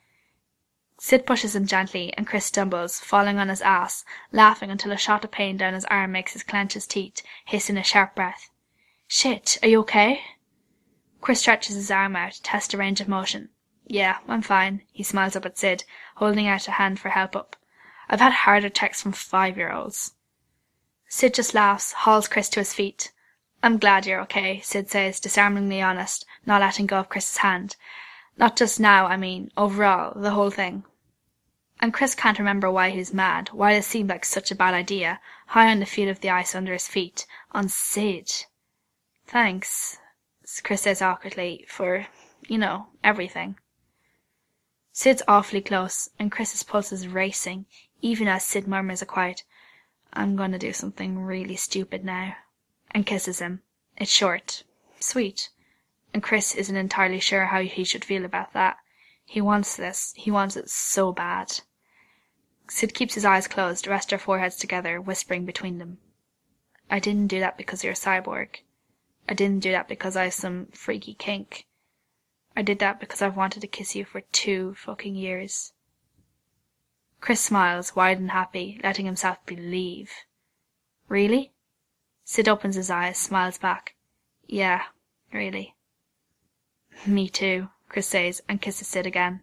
Sid pushes him gently, and Chris stumbles, falling on his ass, laughing until a shot of pain down his arm makes him clench his teeth, hissing a sharp breath. "Shit, are you okay?" Chris stretches his arm out, tests the range of motion. "Yeah, I'm fine." He smiles up at Sid, holding out a hand for help up. "I've had heart attacks from five-year-olds." Sid just laughs, hauls Chris to his feet. "I'm glad you're okay," Sid says, disarmingly honest, not letting go of Chris's hand. "Not just now, I mean, overall, the whole thing." And Chris can't remember why he was mad, why it seemed like such a bad idea, high on the feel of the ice under his feet, on Sid. "Thanks," Chris says awkwardly, "for, you know, everything." Sid's awfully close, and Chris's pulse is racing, even as Sid murmurs a quiet, "I'm going to do something really stupid now," and kisses him. It's short, sweet, and Chris isn't entirely sure how he should feel about that. He wants this, he wants it so bad. Sid keeps his eyes closed, rest their foreheads together, whispering between them. "I didn't do that because you're a cyborg. I didn't do that because I have some freaky kink. I did that because I've wanted to kiss you for two fucking years." Chris smiles, wide and happy, letting himself believe. "Really?" Sid opens his eyes, smiles back. "Yeah, really." "Me too," Chris says, and kisses Sid again.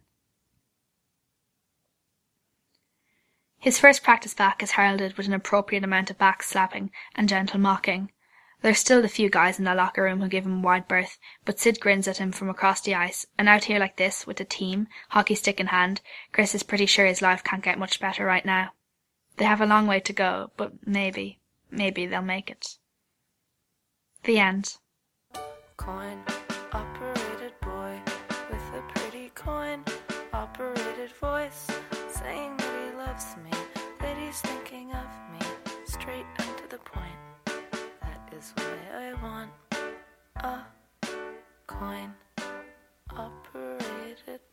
His first practice back is heralded with an appropriate amount of back-slapping and gentle mocking. There's still the few guys in the locker room who give him wide berth, but Sid grins at him from across the ice, and out here like this, with the team, hockey stick in hand, Chris is pretty sure his life can't get much better right now. They have a long way to go, but maybe, maybe they'll make it. The end. Coin operated boy with a pretty coin operated voice, saying that he loves me, that he's thinking of me, straight and to the point. That is why I want a coin operated